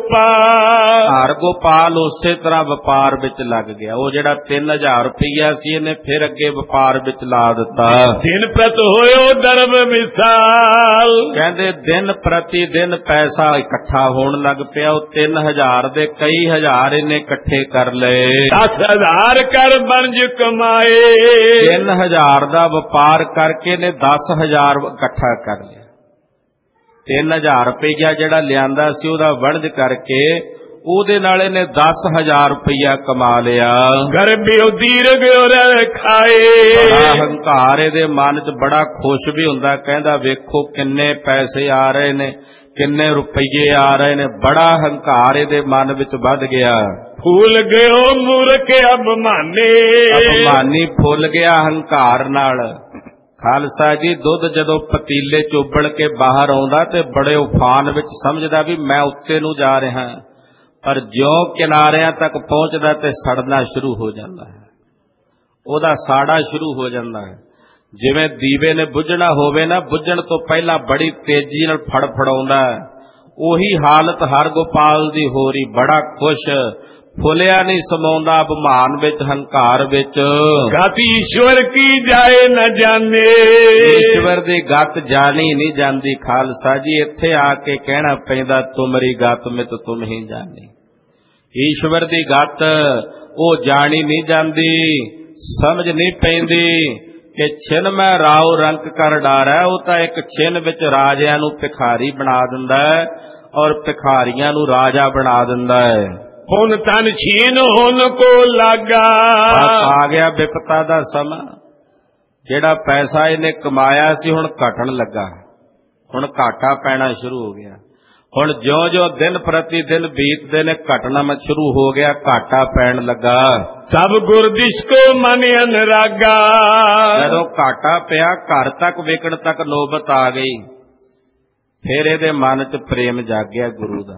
ਗੋਪਾਲ, ਹਰ ਗੋਪਾਲ ਉਸੇ ਤਰ੍ਹਾਂ ਵਪਾਰ ਵਿੱਚ ਲੱਗ ਗਿਆ। ਉਹ ਜਿਹੜਾ ਤਿੰਨ ਹਜ਼ਾਰ ਰੁਪਈਆ ਸੀ ਇਹਨੇ ਫਿਰ ਅੱਗੇ ਵਪਾਰ ਵਿੱਚ ਲਾ ਦਿੱਤਾ। ਦਿਨ ਪ੍ਰਤ ਹੋਇਓ ਦਰਬ ਮਿਸਾਲ, ਕਹਿੰਦੇ ਦਿਨ ਪ੍ਰਤੀ ਦਿਨ ਪੈਸਾ ਇਕੱਠਾ ਹੋਣ ਲੱਗ ਪਿਆ। ਉਹ ਤਿੰਨ ਹਜ਼ਾਰ ਦੇ ਕਈ ਹਜ਼ਾਰ ਇਹਨੇ ਇਕੱਠੇ ਕਰ ਲਏ। ਦਸ ਹਜ਼ਾਰ ਕਰ ਬਣਜ ਕਮਾਏ, ਤਿੰਨ ਹਜ਼ਾਰ ਦਾ ਵਪਾਰ ਕਰਕੇ ਨੇ ਦਸ ਹਜ਼ਾਰ ਇਕੱਠਾ ਕਰ ਲਿਆ। ਤਿੰਨ ਹਜ਼ਾਰ ਰੁਪਈਆ ਜਿਹੜਾ ਲਿਆਂਦਾ ਸੀ ਉਹਦਾ ਵਣਜ ਕਰਕੇ ਉਹਦੇ ਨਾਲ ਇਹਨੇ ਦਸ ਹਜ਼ਾਰ ਰੁਪਈਆ ਕਮਾ ਲਿਆ। ਗਰਬਿਓ ਦੀਰਘ ਖਾਏ, ਬੜਾ ਹੰਕਾਰ ਇਹਦੇ ਮਨ 'ਚ ਬੜਾ ਖੁਸ਼ ਵੀ ਹੁੰਦਾ, ਕਹਿੰਦਾ ਵੇਖੋ ਕਿੰਨੇ ਪੈਸੇ ਆ ਰਹੇ ਨੇ, ਕਿੰਨੇ ਰੁਪਈਏ ਆ ਰਹੇ ਨੇ। ਬੜਾ ਹੰਕਾਰ ਇਹਦੇ ਮਨ ਵਿੱਚ ਵੱਧ ਗਿਆ। ਫੂਲ ਗਿਓ ਮੂਰਖ ਅਭਮਾਨੇ, ਅਭਮਾਨੀ ਫੁੱਲ ਗਿਆ ਹੰਕਾਰ ਨਾਲ। ਖਾਲਸਾ ਜੀ, ਦੁੱਧ ਜਦੋਂ ਪਤੀਲੇ 'ਚ ਉਬਲ ਕੇ ਬਾਹਰ ਆਉਂਦਾ ਤੇ ਬੜੇ ਉਫਾਨ ਵਿੱਚ ਸਮਝਦਾ ਵੀ ਮੈਂ ਉੱਤੇ ਨੂੰ ਜਾ ਰਿਹਾ, ਪਰ ਜਿਉਂ ਕਿਨਾਰਿਆਂ ਤੱਕ ਪਹੁੰਚਦਾ ਤੇ ਸੜਨਾ ਸ਼ੁਰੂ ਹੋ ਜਾਂਦਾ ਹੈ, ਉਹਦਾ ਸਾੜਾ ਸ਼ੁਰੂ ਹੋ ਜਾਂਦਾ ਹੈ। ਜਿਵੇਂ ਦੀਵੇ ਨੇ ਬੁੱਝਣਾ ਹੋਵੇ ਨਾ, ਬੁੱਝਣ ਤੋਂ ਪਹਿਲਾਂ ਬੜੀ ਤੇਜ਼ੀ ਨਾਲ ਫੜਫੜਾਉਂਦਾ, ਉਹੀ ਹਾਲਤ ਹਰ ਗੋਪਾਲ ਦੀ ਹੋ ਰਹੀ। ਬੜਾ ਖੁਸ਼, ਫੁੱਲਿਆ ਨਹੀਂ ਸਮਾਉਂਦਾ ਅਭਿਮਾਨ ਵਿੱਚ, ਹੰਕਾਰ ਵਿੱਚ। ਗਤ ਈਸ਼ਵਰ ਕੀ ਜਾਏ ਨਾ ਜਾਣੇ, ਈਸ਼ਵਰ ਦੀ ਗਤ ਜਾਣੀ ਨਹੀਂ ਜਾਂਦੀ। ਖਾਲਸਾ ਜੀ, ਇੱਥੇ ਆ ਕੇ ਕਹਿਣਾ ਪੈਂਦਾ ਤੁਮਰੀ ਗਤ ਮਿਤ ਤੁਮ ਹੀ ਜਾਣੀ। ਈਸ਼ਵਰ ਦੀ ਗਤ ਉਹ ਜਾਣੀ ਨਹੀਂ ਜਾਂਦੀ, ਸਮਝ ਨਹੀਂ ਪੈਂਦੀ ਕਿ ਛਿਨ ਮੈਂ ਰਾਉ ਰੰਕ ਕਰ ਡਾਰੈ। ਉਹ ਤਾਂ ਇੱਕ ਛਿਨ ਵਿੱਚ ਰਾਜਿਆਂ ਨੂੰ ਭਿਖਾਰੀ ਬਣਾ ਦਿੰਦਾ ਹੈ ਔਰ ਭਿਖਾਰੀਆਂ ਨੂੰ ਰਾਜਾ ਬਣਾ ਦਿੰਦਾ ਹੈ। ਹੁਣ ਤਨ ਛੀਨ ਹੁਣ ਕੋ ਲਾਗਾ, ਆ ਗਿਆ ਵਿਪਤਾ ਦਾ ਸਮਾਂ। ਜਿਹੜਾ ਪੈਸਾ ਇਹਨੇ ਕਮਾਇਆ ਸੀ ਹੁਣ ਘਟਣ ਲੱਗਾ, ਹੁਣ ਘਾਟਾ ਪੈਣਾ ਸ਼ੁਰੂ ਹੋ ਗਿਆ। ਹੁਣ ਜਿਉਂ ਜਿਉਂ ਦਿਨ ਪ੍ਰਤੀ ਦਿਨ ਬੀਤਦੇ ਨੇ ਘਟਣਾ ਮਤ ਸ਼ੁਰੂ ਹੋ ਗਿਆ, ਘਾਟਾ ਪੈਣ ਲੱਗਾ। ਸਭ ਗੁਰਦਿਸ਼ ਕੋ ਮਨ ਅਨਰਾਗਾ, ਜਦੋਂ ਘਾਟਾ ਪਿਆ ਘਰ ਤੱਕ ਵਿਕਣ ਤੱਕ ਨੌਬਤ ਆ ਗਈ। ਫਿਰ ਇਹਦੇ ਮਨ 'ਚ ਪ੍ਰੇਮ ਜਾਗਿਆ ਗੁਰੂ ਦਾ।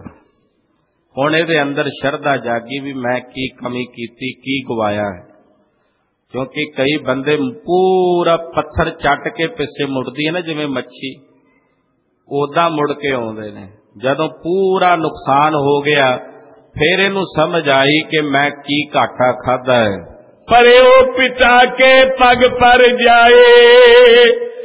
ਹੁਣ ਇਹਦੇ ਅੰਦਰ ਸ਼ਰਧਾ ਜਾਗੀ ਵੀ ਮੈਂ ਕੀ ਕਮੀ ਕੀਤੀ, ਕੀ ਗਵਾਇਆ ਹੈ। ਕਿਉਂਕਿ ਕਈ ਬੰਦੇ ਪੂਰਾ ਪੱਥਰ ਚੱਟ ਕੇ ਪਿੱਛੇ ਮੁੜਦੀ ਹੈ ਨਾ, ਜਿਵੇਂ ਮੱਛੀ, ਉਦਾਂ ਮੁੜ ਕੇ ਆਉਂਦੇ ਨੇ। ਜਦੋਂ ਪੂਰਾ ਨੁਕਸਾਨ ਹੋ ਗਿਆ ਫਿਰ ਇਹਨੂੰ ਸਮਝ ਆਈ ਕਿ ਮੈਂ ਕੀ ਘਾਟਾ ਖਾਦਾ ਹੈ। ਪਰਿਓ ਪਿਤਾ ਕੇ ਪਗ ਪਰ ਜਾਏ,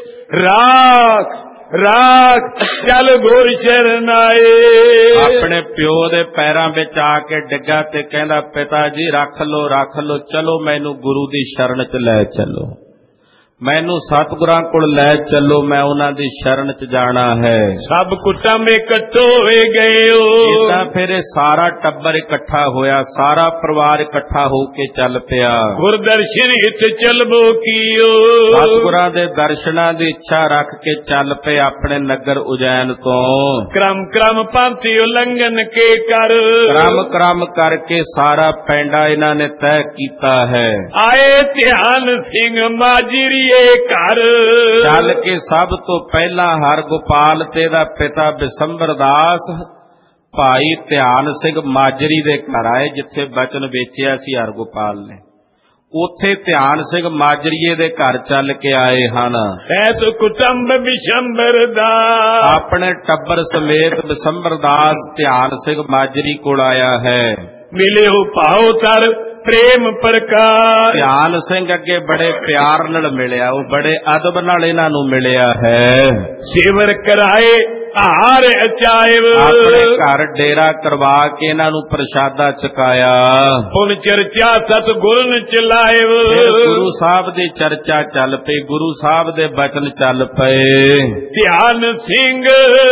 ਰਾਖ ਰਾਖ ਚਲ ਗੁਰ ਸ਼ਰਨਾਏ। ਆਪਣੇ ਪਿਓ ਦੇ ਪੈਰਾਂ ਵਿੱਚ ਆ ਕੇ ਡਿੱਗਾ ਤੇ ਕਹਿੰਦਾ, ਪਿਤਾ ਜੀ ਰੱਖ ਲੋ ਰੱਖ ਲੋ, ਚਲੋ ਮੈਨੂੰ ਗੁਰੂ ਦੀ ਸ਼ਰਨ ਚ ਲੈ ਚਲੋ, ਮੈਨੂੰ ਸਤਿਗੁਰਾਂ ਕੋਲ ਲੈ ਚੱਲੋ, ਮੈਂ ਉਹਨਾਂ ਦੀ ਸ਼ਰਨ ਚ ਜਾਣਾ ਹੈ। ਸਭ ਕੁਟੰਬ ਇਕੱਠੋ ਹੋਏ ਗਏ। ਇਦਾਂ ਫਿਰ ਇਹ ਸਾਰਾ ਟੱਬਰ ਇਕੱਠਾ ਹੋਇਆ, ਸਾਰਾ ਪਰਿਵਾਰ ਇਕੱਠਾ ਹੋ ਕੇ ਚੱਲ ਪਿਆ। ਗੁਰ ਦਰਸ਼ਨ ਹਿਤ ਚਲਬੋ ਕੀਓ, ਸਤਿਗੁਰਾਂ ਦੇ ਦਰਸ਼ਨਾਂ ਦੀ ਇੱਛਾ ਰੱਖ ਕੇ ਚੱਲ ਪਏ ਆਪਣੇ ਨਗਰ ਉਜੈਨ ਤੋਂ। ਕ੍ਰਮ ਕ੍ਰਮ ਪੰਥੀ ਉਲੰਘਣ ਕੇ ਕਰ, ਕ੍ਰਮ ਕ੍ਰਮ ਕਰਕੇ ਸਾਰਾ ਪੈਂਡਾ ਇਹਨਾਂ ਨੇ ਤੈਅ ਕੀਤਾ ਹੈ। ਆਏ ਧਿਆਨ ਸਿੰਘ ਮਾਜਰੀ ਘਰ, ਚੱਲ ਕੇ ਸਭ ਤੋਂ ਪਹਿਲਾਂ ਹਰਗੋਪਾਲ ਤੇ ਦਾ ਪਿਤਾ ਬਿਸੰਬਰ ਦਾਸ ਭਾਈ ਧਿਆਨ ਸਿੰਘ ਮਾਜਰੀ ਦੇ ਘਰ ਆਏ, ਜਿੱਥੇ ਬਚਨ ਵੇਚਿਆ ਸੀ ਹਰਗੋਪਾਲ ਨੇ। ਉੱਥੇ ਧਿਆਨ ਸਿੰਘ ਮਾਜਰੀਏ ਦੇ ਘਰ ਚੱਲ ਕੇ ਆਏ ਹਨ। ਐਸ ਕੁਟੰਬ ਬਿਸ਼ੰਬਰ ਦਾ, ਆਪਣੇ ਟੱਬਰ ਸਮੇਤ ਬਿਸੰਬਰ ਦਾਸ ਧਿਆਨ ਸਿੰਘ ਮਾਜਰੀ ਕੋਲ ਆਇਆ ਹੈ। ਮਿਲਿਓ ਭਾਉ ਤਰ ਪ੍ਰੇਮ ਪ੍ਰਕਾਸ਼, ਧਿਆਨ ਸਿੰਘ ਅੱਗੇ ਬੜੇ ਪਿਆਰ ਨਾਲ ਮਿਲਿਆ, ਉਹ ਬੜੇ ਅਦਬ ਨਾਲ ਇਹਨਾਂ ਨੂੰ ਮਿਲਿਆ ਹੈ। ਸੇਵਰ ਕਰਾਏ ਆਹਾਰ ਅਚਾਇਬ, ਆਪਣੇ ਘਰ ਡੇਰਾ ਕਰਵਾ ਕੇ ਇਹਨਾਂ ਨੂੰ ਪ੍ਰਸ਼ਾਦਾ ਛਕਾਇਆ। ਪੁਨ ਚਰਚਾ ਸਤਿਗੁਰਨ ਚਲਾਇਬ, ਗੁਰੂ ਸਾਹਿਬ ਦੀ ਚਰਚਾ ਚੱਲ ਪਈ, ਗੁਰੂ ਸਾਹਿਬ ਦੇ ਬਚਨ ਚੱਲ ਪਏ। ਧਿਆਨ ਸਿੰਘ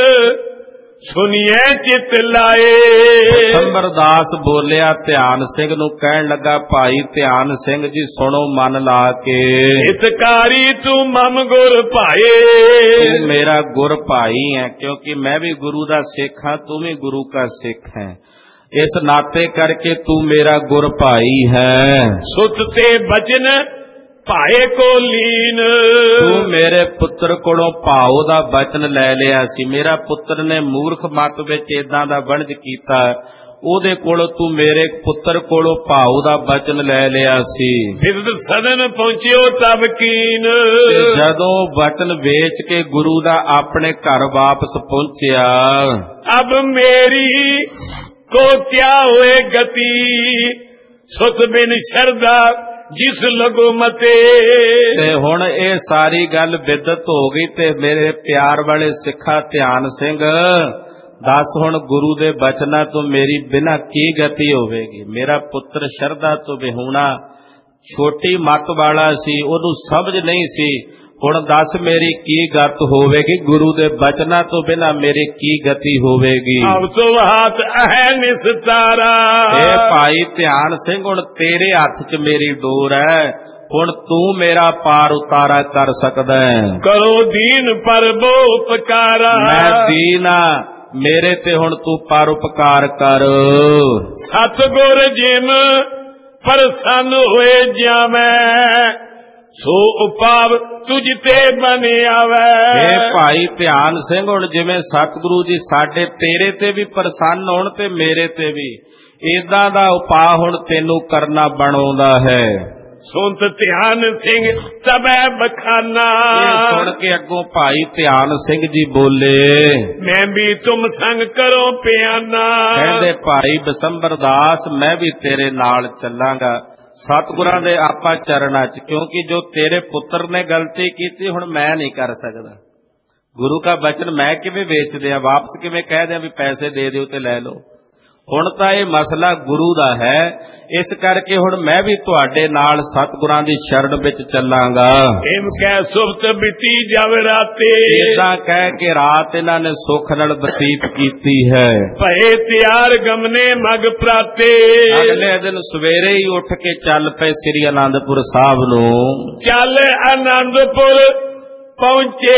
ਸੁਨੀਏ ਚਿਤ ਲਾਏ, ਬਿਸੰਬਰ ਦਾਸ ਬੋਲਿਆ ਧਿਆਨ ਸਿੰਘ ਨੂੰ, ਕਹਿਣ ਲੱਗਾ, ਭਾਈ ਧਿਆਨ ਸਿੰਘ ਜੀ ਸੁਣੋ ਮਨ ਲਾ ਕੇ, ਹਿਤਕਾਰੀ ਤੂੰ ਮਮ ਗੁਰ ਭਾਏ, ਤੂੰ ਮੇਰਾ ਗੁਰ ਭਾਈ ਹੈ, ਕਿਉਂਕਿ ਮੈਂ ਵੀ ਗੁਰੂ ਦਾ ਸਿੱਖ ਹਾਂ, ਤੂੰ ਵੀ ਗੁਰੂ ਦਾ ਸਿੱਖ ਹੈ, ਇਸ ਨਾਤੇ ਕਰਕੇ ਤੂੰ ਮੇਰਾ ਗੁਰ ਭਾਈ ਹੈ। ਸੁਤ ਤੇ ਬਚਨ ਭਾਏ ਕੋ ਲੀਨ, ਤੂੰ ਮੇਰੇ ਪੁੱਤਰ ਕੋਲੋਂ ਭਾਉ ਦਾ ਬਚਨ ਲੈ ਲਿਆ ਸੀ। ਮੇਰਾ ਪੁੱਤਰ ਨੇ ਮੂਰਖ ਮਤ ਵਿੱਚ ਏਦਾਂ ਦਾ ਵਣਜ ਕੀਤਾ, ਉਹਦੇ ਕੋਲੋਂ ਤੂੰ ਮੇਰੇ ਪੁੱਤਰ ਕੋਲੋਂ ਭਾਉ ਦਾ ਬਚਨ ਲੈ ਲਿਆ ਸੀ। ਫਿਰ ਸਦਨ ਪਹੁੰਚਿਓ ਤਬ ਕੀਨ, ਜਦੋਂ ਬਚਨ ਵੇਚ ਕੇ ਗੁਰੂ ਦਾ ਆਪਣੇ ਘਰ ਵਾਪਸ ਪਹੁੰਚਿਆ, ਅਬ ਮੇਰੀ ਕੋ ਕਿਆ ਹੋਏ ਗਤੀ, ਸੁਤ ਬਿਨ ਸ਼ਰਦਾ ਜਿਸ ਲਗੋ ਮਤੇ। ਤੇ ਹੁਣ ਇਹ ਸਾਰੀ ਗੱਲ ਬਿਦਤ ਹੋ ਗਈ ਤੇ ਮੇਰੇ ਪਿਆਰ ਵਾਲੇ ਸਿੱਖਾ ਧਿਆਨ ਸਿੰਘ, ਦੱਸ ਹੁਣ ਗੁਰੂ ਦੇ ਬਚਨਾਂ ਤੋਂ ਮੇਰੀ ਬਿਨਾਂ ਕੀ ਗਤੀ ਹੋਵੇਗੀ। ਮੇਰਾ ਪੁੱਤਰ ਸ਼ਰਧਾ ਤੋਂ ਵਿਹੂਣਾ ਛੋਟੀ ਮੱਤ ਵਾਲਾ ਸੀ, ਉਹਨੂੰ ਸਮਝ ਨਹੀਂ ਸੀ, ਹੁਣ ਦੱਸ ਮੇਰੀ ਕੀ ਗਤ ਹੋਵੇਗੀ, ਗੁਰੂ ਦੇ ਬਚਨਾਂ ਤੋਂ ਬਿਨਾਂ ਮੇਰੀ ਕੀ ਗਤੀ ਹੋਵੇਗੀ। ਅਬ ਤੋ ਹੱਥ ਹੈ ਨਿਸਤਾਰਾ, ਇਹ ਭਾਈ ਧਿਆਨ ਸਿੰਘ ਹੁਣ ਤੇਰੇ ਹੱਥ 'ਚ ਮੇਰੀ ਡੋਰ ਹੈ, ਹੁਣ ਤੂੰ ਮੇਰਾ ਪਾਰ ਉਤਾਰਾ ਕਰ ਸਕਦਾ ਹੈ। ਕਰੋ ਦੀਨ ਪਰਬੋ ਉਪਕਾਰਾ, ਮੈਂ ਦੀਨ ਆ, ਮੇਰੇ ਤੇ ਹੁਣ ਤੂੰ ਪਰ ਉਪਕਾਰ ਕਰ। ਸਤਿਗੁਰ ਜਿਮ ਪ੍ਰਸੰਨ ਹੋਏ ਜਾਵੇਂ, ਸੋ ਉਪਾਵ ਤੁਝ ਤੇ ਬਨ ਆਵੇ। ਇਹ ਭਾਈ ਧਿਆਨ ਸਿੰਘ ਹੁਣ ਜਿਵੇਂ ਸਤਿਗੁਰੂ ਜੀ ਸਾਡੇ ਤੇਰੇ ਤੇ ਵੀ ਪ੍ਰਸੰਨ ਹੋਣ ਤੇ ਮੇਰੇ ਤੇ ਵੀ, ਏਦਾਂ ਦਾ ਉਪਾਅ ਹੁਣ ਤੈਨੂੰ ਕਰਨਾ ਬਣਾਉਂਦਾ ਹੈ। ਸੁਣਤ ਧਿਆਨ ਸਿੰਘ ਤਬੈ ਬਖਾਨਾ, ਇਹ ਸੁਣ ਕੇ ਅੱਗੋਂ ਭਾਈ ਧਿਆਨ ਸਿੰਘ ਜੀ ਬੋਲੇ, ਮੈਂ ਵੀ ਤੁਮ ਸੰਗ ਕਰੋ ਪਿਆਨਾ। ਕਹਿੰਦੇ ਭਾਈ ਬਿਸੰਬਰ ਦਾਸ ਮੈਂ ਵੀ ਤੇਰੇ ਨਾਲ ਚੱਲਾਂਗਾ ਸਤਿਗੁਰਾਂ ਦੇ ਆਪਾਂ ਚਰਨਾਂ 'ਚ, ਕਿਉਂਕਿ ਜੋ ਤੇਰੇ ਪੁੱਤਰ ਨੇ ਗਲਤੀ ਕੀਤੀ ਹੁਣ ਮੈਂ ਨਹੀਂ ਕਰ ਸਕਦਾ। ਗੁਰੂ ਦਾ ਬਚਨ ਮੈਂ ਕਿਵੇਂ ਵੇਚ ਦਿਆਂ, ਵਾਪਸ ਕਿਵੇਂ ਕਹਿ ਦਿਆਂ ਵੀ ਪੈਸੇ ਦੇ ਦਿਓ ਤੇ ਲੈ ਲਓ। ਹੁਣ ਤਾਂ ਇਹ ਮਸਲਾ ਗੁਰੂ ਦਾ ਹੈ, ਇਸ ਕਰਕੇ ਹੁਣ ਮੈਂ ਵੀ ਤੁਹਾਡੇ ਨਾਲ ਸਤਿਗੁਰਾਂ ਦੀ ਸ਼ਰਨ ਵਿੱਚ ਚੱਲਾਂਗਾ। ਇਮ ਕਹਿ ਸੁਭਤ ਬੀਤੀ ਜਾਵੇ ਰਾਤੇ, ਇਦਾਂ ਕਹਿ ਕੇ ਰਾਤ ਇਹਨਾਂ ਨੇ ਸੁੱਖ ਨਾਲ ਬਤੀਤ ਕੀਤੀ ਹੈ। ਭਏ ਤਿਆਰ ਗਮਨੇ ਮਗ ਪ੍ਰਾਤੇ, ਅਗਲੇ ਦਿਨ ਸਵੇਰੇ ਹੀ ਉੱਠ ਕੇ ਚੱਲ ਪਏ ਸ੍ਰੀ ਅਨੰਦਪੁਰ ਸਾਹਿਬ ਨੂੰ। ਚੱਲ ਅਨੰਦਪੁਰ ਪਹੁੰਚੇ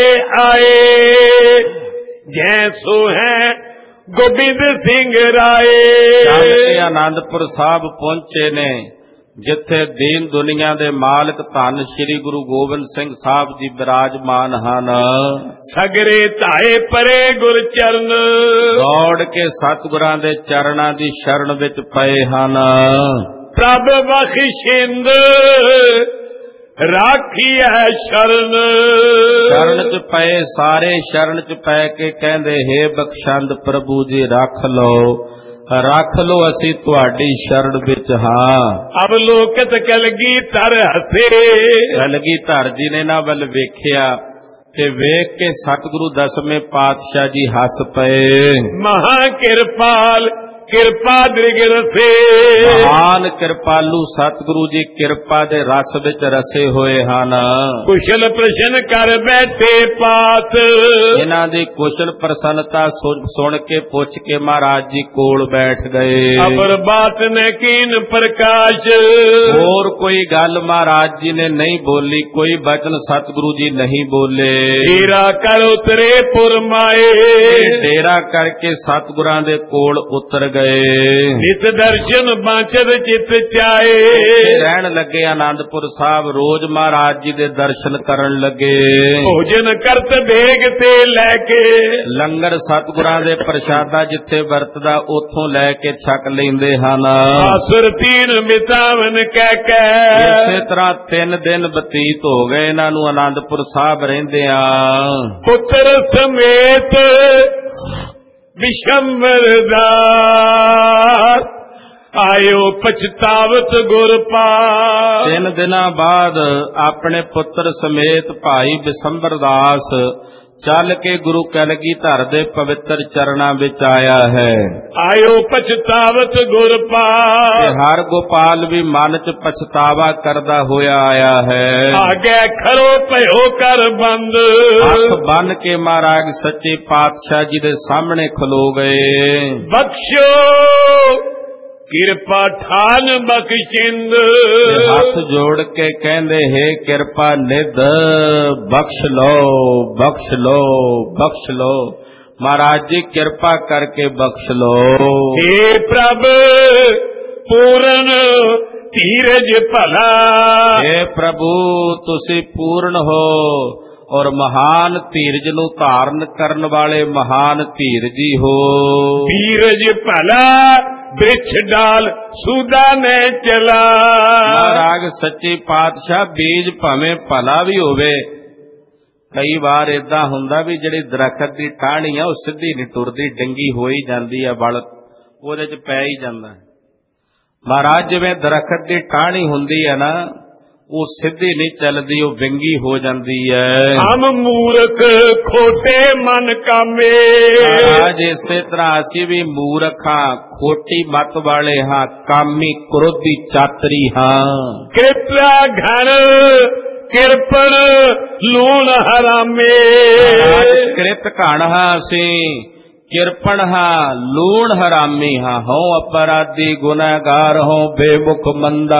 ਆਏ, ਜੈ ਸੋ ਹੈ ਗੋਬਿੰਦ ਸਿੰਘ ਰਾਏ। ਚੱਲ ਕੇ ਆਨੰਦਪੁਰ ਸਾਹਿਬ ਪਹੁੰਚੇ ਨੇ, ਜਿੱਥੇ ਦੀਨ ਦੁਨੀਆ ਦੇ ਮਾਲਕ ਧੰਨ ਸ੍ਰੀ ਗੁਰੂ ਗੋਬਿੰਦ ਸਿੰਘ ਸਾਹਿਬ ਜੀ ਬਿਰਾਜਮਾਨ ਹਨ। ਸਗਰੇ ਧਾਏ ਪਰੇ ਗੁਰ ਚਰਨ, ਦੌੜ ਕੇ ਸਤਿਗੁਰਾਂ ਦੇ ਚਰਨਾਂ ਦੀ ਸ਼ਰਨ ਵਿੱਚ ਪਏ ਹਨ। ਪ੍ਰਭ ਬਖਸ਼ਿੰਦ ਰਾਖੀ ਹੈ ਸ਼ਰਨ। ਸ਼ਰਨ ਚ ਪਏ ਸਾਰੇ ਸ਼ਰਨ ਚ ਪੈ ਕੇ ਕਹਿੰਦੇ ਹੇ ਬਖਸ਼ੰਦ ਪ੍ਰਭੂ ਜੀ ਰੱਖ ਲਓ ਰੱਖ ਲਓ ਅਸੀਂ ਤੁਹਾਡੀ ਸ਼ਰਨ ਵਿੱਚ ਹਾਂ। ਅਬ ਲੋਕਤ ਕਲਗੀਧਰ ਹਸੇ। ਕਲਗੀਧਰ ਜੀ ਨੇ ਨਾ ਵੱਲ ਵੇਖਿਆ ਤੇ ਵੇਖ ਕੇ ਸਤਿਗੁਰੂ ਦਸਵੇਂ ਪਾਤਸ਼ਾਹ ਜੀ ਹੱਸ ਪਏ। ਮਹਾ ਕਿਰਪਾਲ ਕਿਰਪਾ ਦ੍ਰਿਗ ਰਸੇ। ਮਹਾਨ ਕਿਰਪਾਲੂ ਸਤਿਗੁਰੂ ਜੀ ਕਿਰਪਾ ਦੇ ਰਸ ਵਿੱਚ ਰਸੇ ਹੋਏ ਹਨ। ਕੁਸ਼ਲ ਪ੍ਰਸ਼ਨ ਕਰ ਬੈਠੇ ਪਾਸ। ਇਹਨਾਂ ਦੀ ਕੁਸ਼ਲ ਪ੍ਰਸੰਨਤਾ ਸੁਣ ਕੇ ਪੁੱਛ ਕੇ ਮਹਾਰਾਜ ਜੀ ਕੋਲ ਬੈਠ ਗਏ। ਅਬਰ ਬਾਤ ਨੇ ਕੀਨ ਪ੍ਰਕਾਸ਼। ਹੋਰ ਕੋਈ ਗੱਲ ਮਹਾਰਾਜ ਜੀ ਨੇ ਨਹੀਂ ਬੋਲੀ, ਕੋਈ ਬਚਨ ਸਤਿਗੁਰੂ ਜੀ ਨਹੀਂ ਬੋਲੇ। ਡੇਰਾ ਕਰ ਉਤਰੇ ਪੁਰਮਾਏ। ਡੇਰਾ ਕਰਕੇ ਸਤਿਗੁਰਾਂ ਦੇ ਕੋਲ ਉਤਰ ਗਏ। ਨਿਤ ਦਰਸ਼ਨ ਬਾਂਚਦ ਚਿਤ ਚਾਏ। ਰਹਿਣ ਲੱਗੇ ਆਨੰਦਪੁਰ ਸਾਹਿਬ, ਰੋਜ਼ ਮਹਾਰਾਜ ਜੀ ਦੇ ਦਰਸ਼ਨ ਕਰਨ ਲੱਗੇ। ਭੋਜਨ ਕਰਤ ਦੇਗ ਤੇ ਲੈ ਕੇ। ਲੰਗਰ ਸਤਿਗੁਰਾਂ ਦੇ ਪ੍ਰਸ਼ਾਦਾ ਜਿੱਥੇ ਵਰਤਦਾ ਉੱਥੋਂ ਲੈ ਕੇ ਛਕ ਲੈਂਦੇ ਹਨ। ਆਸੁਰ ਤੀਨ ਮਿਤਾਵਨ ਕਹਿ ਕੇ। ਇਸੇ ਤਰ੍ਹਾਂ ਤਿੰਨ ਦਿਨ ਬਤੀਤ ਹੋ ਗਏ ਇਹਨਾਂ ਨੂੰ ਆਨੰਦਪੁਰ ਸਾਹਿਬ ਰਹਿੰਦੇ ਆ। ਪੁੱਤਰ ਸਮੇਤ ਵਿਸ਼ੰਬਰ ਦਾਸ ਆਇਓ ਪਛਤਾਵਤ ਗੁਰ ਪਾਸ। ਤਿੰਨ ਦਿਨਾਂ ਬਾਅਦ ਆਪਣੇ ਪੁੱਤਰ ਸਮੇਤ ਭਾਈ ਬਿਸੰਬਰ ਦਾਸ ਚੱਲ ਕੇ ਗੁਰੂ ਕਲਗੀਧਰ ਦੇ ਪਵਿੱਤਰ ਚਰਨਾਂ ਵਿੱਚ ਆਇਆ ਹੈ। ਆਇਓ ਪਛਤਾਵਤ ਗੁਰ ਪਾਸ। ਹਰ ਗੋਪਾਲ ਵੀ ਮਨ ਚ ਪਛਤਾਵਾ ਕਰਦਾ ਹੋਇਆ ਆਇਆ ਹੈ। ਆਗੇ ਖੜੋ ਭਇਓ ਕਰ ਬੰਦ। ਹੱਥ ਬੰਨ ਕੇ ਮਹਾਰਾਜ ਸੱਚੇ ਪਾਤਸ਼ਾਹ ਜੀ ਦੇ ਸਾਹਮਣੇ ਖਲੋ ਗਏ। ਬਖਸ਼ੋ ਕਿਰਪਾ ਠਾਨ ਬਖਸ਼ਿੰਦ। ਹੱਥ ਜੋੜ ਕੇ ਕਹਿੰਦੇ ਹੈ ਕਿਰਪਾ ਨਿਧ ਬਖਸ਼ ਲੋ ਬਖਸ਼ ਲੋ ਬਖਸ਼ ਲੋ। ਮਹਾਰਾਜ ਜੀ ਕਿਰਪਾ ਕਰਕੇ ਬਖਸ਼ ਲੋ। हे ਪ੍ਰਭ ਪੂਰਨ ਧੀਰਜ ਭਲਾ। हे ਪ੍ਰਭੂ ਤੁਸੀਂ ਪੂਰਨ ਹੋ ਔਰ ਮਹਾਨ ਧੀਰਜ ਨੂੰ ਧਾਰਨ ਕਰਨ ਵਾਲੇ ਮਹਾਨ ਧੀਰਜੀ ਹੋ। ਧੀਰਜ ਭਲਾ ਬਿਰਛ ਡਾਲ ਸੂਦਾ ਨੇ ਚਲਾ। ਮਹਾਰਾਜ ਸੱਚੇ ਪਾਤਸ਼ਾਹ ਬੀਜ ਭਾਵੇਂ ਭਲਾ ਵੀ ਹੋਵੇ, ਕਈ ਵਾਰ ਏਦਾਂ ਹੁੰਦਾ ਵੀ ਜਿਹੜੀ ਦਰਖਤ ਦੀ ਟਾਹਣੀ ਆ ਉਹ ਸਿੱਧੀ ਨਹੀਂ ਤੁਰਦੀ, ਡੰਗੀ ਹੋਈ ਜਾਂਦੀ ਆ, ਬਲ ਉਹਦੇ ਚ ਪੈ ਹੀ ਜਾਂਦਾ। ਮਹਾਰਾਜ ਜਿਵੇਂ ਦਰਖਤ ਦੀ ਟਾਹਣੀ ਹੁੰਦੀ ਹੈ ਨਾ, ਉਹ ਸਿੱਧੀ ਨਹੀਂ ਚੱਲਦੀ, ਉਹ ਵਿੰਗੀ ਹੋ ਜਾਂਦੀ ਹੈ। ਹਮ ਮੂਰਖ ਖੋਟੇ ਮਨ ਕਾਮੇ। ਮਹਾਰਾਜ ਇਸੇ ਤਰ੍ਹਾਂ ਅਸੀਂ ਵੀ ਮੂਰਖ ਹਾਂ, ਖੋਟੀ ਮਤ ਵਾਲੇ ਹਾਂ, ਕਾਮੀ ਕ੍ਰੋਧੀ ਚਾਤਰੀ ਹਾਂ। ਕਿਰਪਾ ਘਰ ਕਿਰਪਣ ਲੂਣ ਹਰਾਮੇ। ਕ੍ਰਿਤ ਘਣ ਹਾਂ ਅਸੀਂ, ਕਿਰਪਣ ਹਾਂ, ਲੂਣ ਹਰਾਮੀ ਹਾਂ। ਹਉ ਅਪਰਾਧੀ ਗੁਨਾਹਗਾਰ ਹਉ ਬੇਮੁਖ ਮੰਦਾ।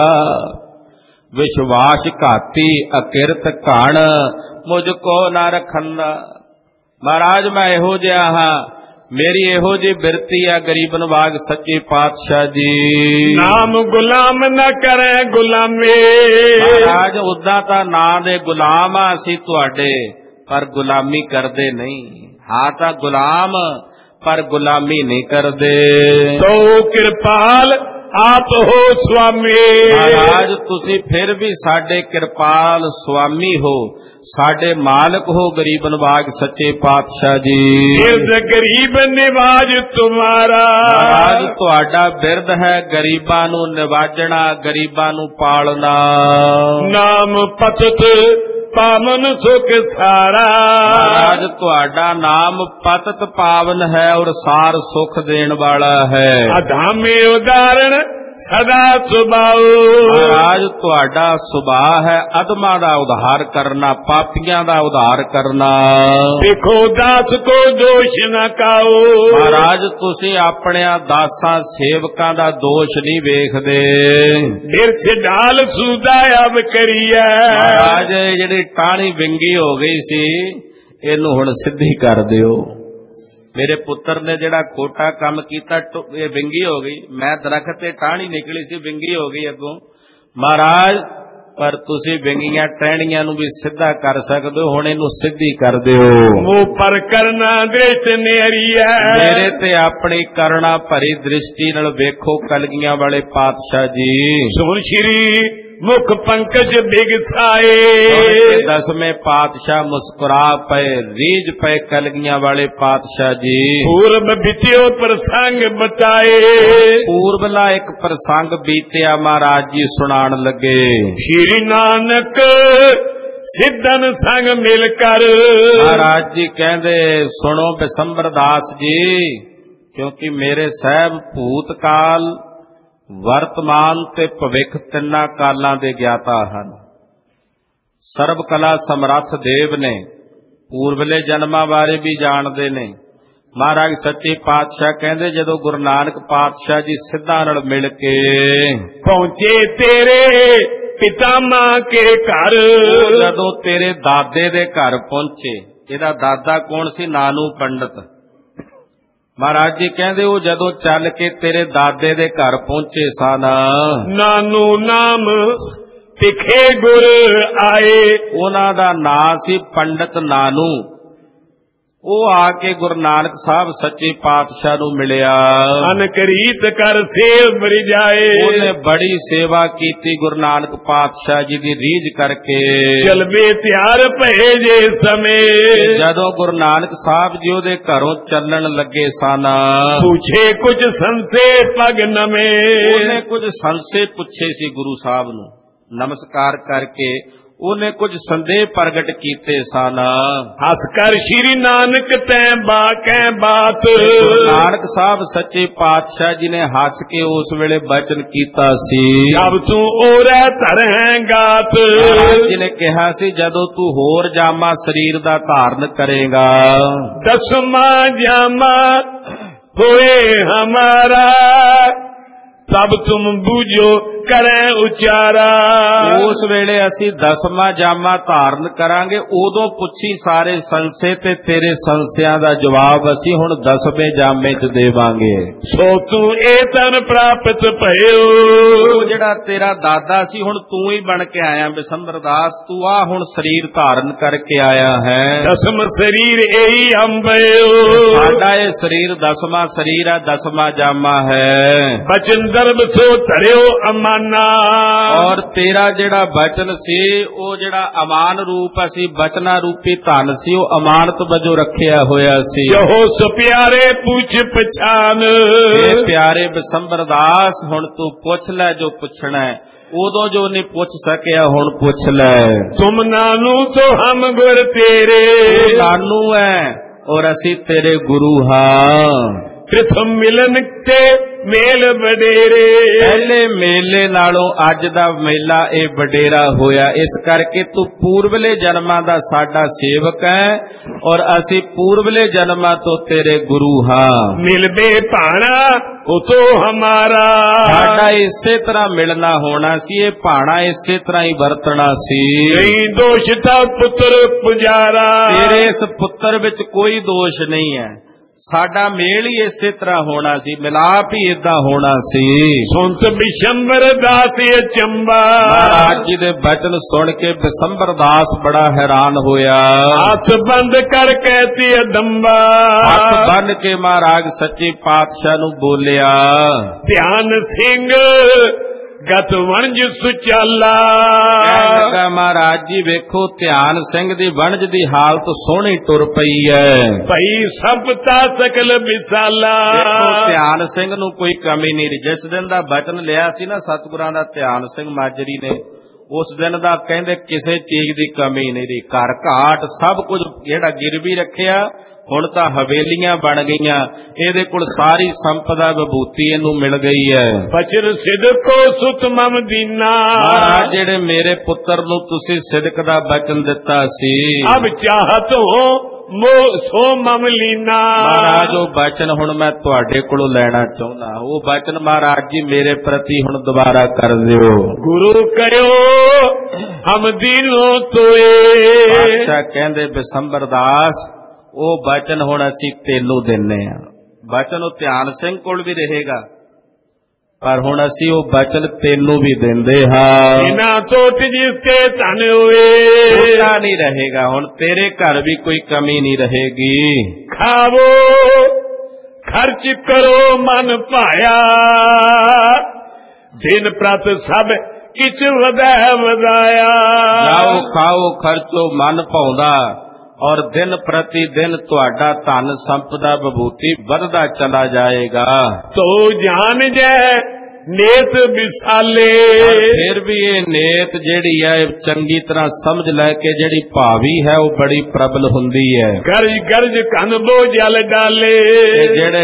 ਵਿਸ਼ਵਾਸ ਘਾਤੀ ਅਕਿਰਤ ਘਣ ਮੁਝ ਕੋ ਨਾ ਰਖੰਦਾ। ਮਹਾਰਾਜ ਮੈਂ ਇਹੋ ਜਿਹਾ ਹਾਂ, ਮੇਰੀ ਇਹੋ ਜਿਹੀ ਬਿਰਤੀ ਆ ਗਰੀਬ ਨਵਾਜ ਸੱਚੇ ਪਾਤਸ਼ਾਹ ਜੀ। ਨਾਮ ਗੁਲਾਮ ਨਾ ਕਰੇ ਗੁਲਾਮੇ। ਮਹਾਰਾਜ ਉਦਾਂ ਤਾਂ ਨਾਂ ਦੇ ਗੁਲਾਮ ਆ ਅਸੀਂ ਤੁਹਾਡੇ, ਪਰ ਗੁਲਾਮੀ ਕਰਦੇ ਨਹੀਂ। ਹਾਂ ਤਾਂ ਗੁਲਾਮ ਪਰ ਗੁਲਾਮੀ ਨਹੀਂ ਕਰਦੇ। ਤੋ ਕਿਰਪਾਲ ਆਪ ਹੋ ਸੁਆਮੀ। ਮਹਾਰਾਜ ਤੁਸੀਂ ਫਿਰ ਵੀ ਸਾਡੇ ਕਿਰਪਾਲ ਸੁਆਮੀ ਹੋ, ਸਾਡੇ ਮਾਲਕ ਹੋ ਗਰੀਬ ਨਵਾਜ ਸੱਚੇ ਪਾਤਸ਼ਾਹ ਜੀ। ਬਿਰਦ ਗਰੀਬ ਨਿਵਾਜ ਤੁਮਾਰਾ। ਮਹਾਰਾਜ ਤੁਹਾਡਾ ਬਿਰਦ ਹੈ ਗਰੀਬਾਂ ਨੂੰ ਨਿਵਾਜਣਾ, ਗਰੀਬਾਂ ਨੂੰ ਪਾਲਣਾ। ਨਾਮ ਪਤਤ ਪਾਵਨ ਸੁਖ ਸਾਰਾ। ਮਹਾਰਾਜ ਤੁਹਾਡਾ ਨਾਮ ਪਤਤ ਪਾਵਨ ਹੈ ਔਰ ਸਾਰ ਸੁਖ ਦੇਣ ਵਾਲਾ ਹੈ। ਅਧਾਮੇ ਉਦਾਹਰਣ ਸਦਾ ਸੁਭਾਉ। ਮਹਾਰਾਜ ਤੁਹਾਡਾ ਸੁਭਾਅ ਹੈ ਅਧਮਾਂ ਦਾ ਉਧਾਰ ਕਰਨਾ, ਪਾਪੀਆਂ ਦਾ ਉਧਾਰ ਕਰਨਾ। ਦੇਖੋ ਦਾਸ ਕੋ ਦੋਸ਼ ਨਾ ਕਾਓ। ਮਹਾਰਾਜ ਤੁਸੀਂ ਆਪਣਿਆਂ ਦਾਸਾਂ ਸੇਵਕਾਂ ਦਾ ਦੋਸ਼ ਨਹੀਂ ਵੇਖਦੇ। ਮਿਰਚ ਢਾਲ ਸੂਦਾ ਅਬ ਕਰੀਐ। ਮਹਾਰਾਜ ਜਿਹੜੀ ਟਾਹਣੀ ਵਿੰਗੀ ਹੋ ਗਈ ਸੀ ਇਹਨੂੰ ਹੁਣ ਸਿੱਧੀ ਕਰ ਦਿਓ। ਮੇਰੇ ਪੁੱਤਰ ਨੇ ਜਿਹੜਾ ਖੋਟਾ ਕੰਮ ਕੀਤਾ ਇਹ ਵਿੰਗੀ ਹੋ ਗਈ। ਮੈਂ ਦਰਖਤ ਤੇ ਟਾਹਣੀ ਨਿਕਲੀ ਸੀ, ਵਿੰਗੀ ਹੋ ਗਈ ਅੱਗੋਂ। ਮਹਾਰਾਜ ਪਰ ਤੁਸੀਂ ਵਿੰਗੀਆਂ ਟਹਿਣੀਆਂ ਨੂੰ ਵੀ ਸਿੱਧਾ ਕਰ ਸਕਦੇ ਹੋ, ਹੁਣ ਇਹਨੂੰ ਸਿੱਧੀ ਕਰ ਦਿਓ। ਮੂੰਹ ਪਰ ਕਰਨਾ ਦ੍ਰਿਸ਼ਟ ਨੇਰੀ ਹੈ। ਮੇਰੇ ਤੇ ਆਪਣੀ ਕਰੁਣਾ ਭਰੀ ਦ੍ਰਿਸ਼ਟੀ ਨਾਲ ਵੇਖੋ ਕਲਗੀਆਂ ਵਾਲੇ ਪਾਤਸ਼ਾਹ ਜੀ। ਸੁਣ ਸ਼੍ਰੀ मुख पंकज बिगसाए। दसवें पातशाह मुस्कुरा पे, रीझ पे कलगियां वाले पातशाह जी। पूर्व बीत्यो प्रसंग बताए। पूर्वला एक प्रसंग बीतिया महाराज जी सुनान लगे। श्री नानक सिद्धन संग मिलकर। महाराज जी कहते सुनो बिसंबर दास जी, क्योंकि मेरे साहब भूतकाल वर्तमान ते भविख तिन्ना कालां दे ज्ञाता हन। सर्व कला समर्थ देव ने, पूर्वले जन्मां बारे भी जानते ने। महाराज सच्चे पातशाह कहते जदों गुरु नानक पातशाह जी सिद्धां नाल मिल के पहुंचे तेरे पितामह के घर। जदों तेरे दादे दे घर पहुंचे, ਇਹਦਾ दादा कौन सी? नानू पंडित। महाराज जी कहते वो जदों चल के तेरे दादे दे घर पहुंचे सन, नानू नाम तिखे गुर आए। उन्हां दा नाम सी पंडित नानू। वो आके गुरु नानक साहब सच्चे पातशाह नूं मिलिया। अनकरीत कर सेव बरिजाए। उन्हें बड़ी सेवा कीती गुरु नानक पातशाह जी दी रीझ करके। चलवे त्यार भए जे समय। जदों गुरु नानक साहब जी ओदे घरों चलण लगे सन, पूछे कुछ संशे पग नमे। उन्हें कुछ संशे पूछे सी गुरु साहब नूं, नमस्कार करके उन्हें कुछ संदेह प्रगट कीते सन। हसकर श्री नानक तैं बाकै बात। नानक साहब सच्चे पातशाह जी ने हस के उस वेले बचन कीता सी, जब तू ओरै धरैं गात। जी ने कहा सी जदों तू होर जामा शरीर दा धारण करेगा, दसवां जामा होए हमारा, तब तुम बूझो करें उचारा। उस वेले असी दसवां जामा धारण करांगे, उदों पुछी सारे संशय ते तेरे संशयां दा जवाब असी हुण दसवें जामे च देवांगे। सो तू ए तन प्राप्त भयो। जेड़ा तेरा दादा सी हुण तू ही बन के आया बिसंबर दास, तू आ हुण शरीर धारण करके आया है। दसम शरीर यही हम भयो। साडा ये शरीर दसवां शरीर है, दसवां जामा है। बचन दरब सो धरियो अमाना। और तेरा जेड़ा बचन सी ओ जेड़ा अमान रूप असी बचना रूपी धन सी ओ अमानत वजों रखिया होया सी। यहो सो प्यारे पूछ पछान। प्यारे बिसंबर दास हुण तू पुछ लै जो पुछना है, उदों जो नहीं पुछ सकिया हुण पुछ लै। तुम नानू तो हम गुर तेरे। नानू है और असी तेरे गुरु हां। प्रथम मिलन ते मेल वडेरे। पहले मेले नालों अज दा मेला ए वडेरा होया, इस करके तू पूर्वले जन्मां दा साडा सेवक है और असी पूर्वले जन्मां तो तेरे गुरु हां। मिलबे भाणा ओ तो हमारा। साडा इसे तरह मिलना होना सी, ये भाणा इसे तरह ही वरतना सी। नहीं दोष था पुत्र पुजारा। तेरे इस पुत्र विच कोई दोष नहीं है, साडा मेल ही इसे तरह होना सी, मिलाप ही इदा होना सी। सुनत बिशंबर दास चंबा। महाराज जी दे बचन सुन के बिसंबर दास बड़ा हैरान होया। हाथ बंद कर कहती अदम्बा। हाथ बन के महाराज सच्चे पातशाह नू बोलिया, ध्यान सिंह गत वणज सुचाला। महाराज जी वेखो ध्यान सिंह दी वणज दी हालत सोहनी टुर पई है। भई सबता सकल विसाला। ध्यान सिंह नू कोई कमी नहीं रही। जिस दिन दा बचन लिया सी ना सतगुरां दा ध्यान सिंह माजरी ने, उस दिन दा कहंदे किसे चीज दी कमी नहीं रही। घर घाट सब कुछ जेड़ा गिरवी रखिया, हुण तां हवेलियां बन गईयां, इहदे कोल सारी संपदा विभूति इहनूं मिल गई है। बचन सिदको सुत मम दीना। महाराज जेड़े मेरे पुत्र नूं तुसीं सिदक दा बचन दिता सी, अब चाहत हो मोह सो मम लीना। महाराज वो बचन हुण मैं तुहाडे कोलों लैना चाहुंदा, वो बचन महाराज जी मेरे प्रति हुण दोबारा कर दिओ। गुरु करियो हम दीनों तोए। बादशाह कहंदे बिसंबर दास वो बचन हुण असीं तैनूं दिन्ने आ। बचन वो ध्यान सिंह कोल भी रहेगा, पर हुण असीं वो बचन तैनूं भी दिंदे हां। इना तो जिसके धन होए उल्टा नहीं रहेगा, हुण तेरे घर भी कोई कमी नहीं रहेगी। खावो खर्च करो मन पाया, दिन प्रत सब किछ वधै वधाया। जाओ खाओ खर्चो मन भाउंदा और दिन प्रति दिन तुहाडा धन संपदा विभूति वधदा चला जाएगा। तो जान जै नेत विसाले। फिर भी ये नेत जेड़ी है चंगी तरह समझ लै के जेड़ी भावी है वो बड़ी प्रबल हुंदी है। गर्ज गर्ज कन बो जल डाले। जेड़े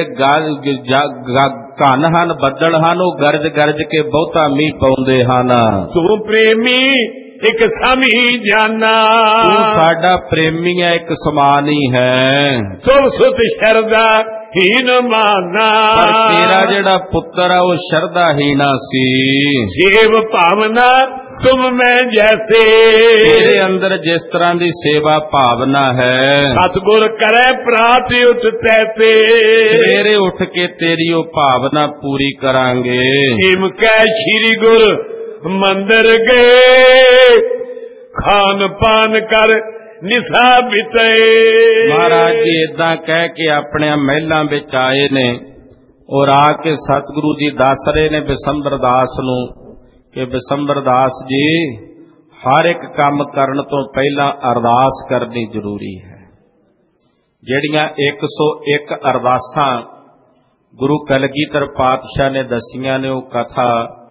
कन हन बदल हन वो गर्ज गर्ज के बहुता मीह पाउंदे हन। तू प्रेमी एक समी जाना। तू साडा प्रेमी है एक समान ही है। तुम सुत शरदा हीन माना। पर तेरा जेड़ा पुत्र है वो शरदा हीना सी। सेव भावना तुम में जैसे। तेरे अंदर जिस तरह की सेवा भावना है। सतगुर करे प्राति उठ तैसे। सवेरे उठ के तेरी वो भावना पूरी करांगे। हिम कै श्री गुर मंदिर गए खान पान कर निशा बिते। महाराज जी इदा कह के अपने महलों विच आए ने और आके सतगुरु जी दस रहे ने बिसंबर दास नूं कि बिसंबर दास जी हर एक काम करन तो पहला अरदास करनी जरूरी है। जिहड़ियां एक सौ एक अरदासां गुरु कलगीधर पातशाह ने दसियां ने वो कथा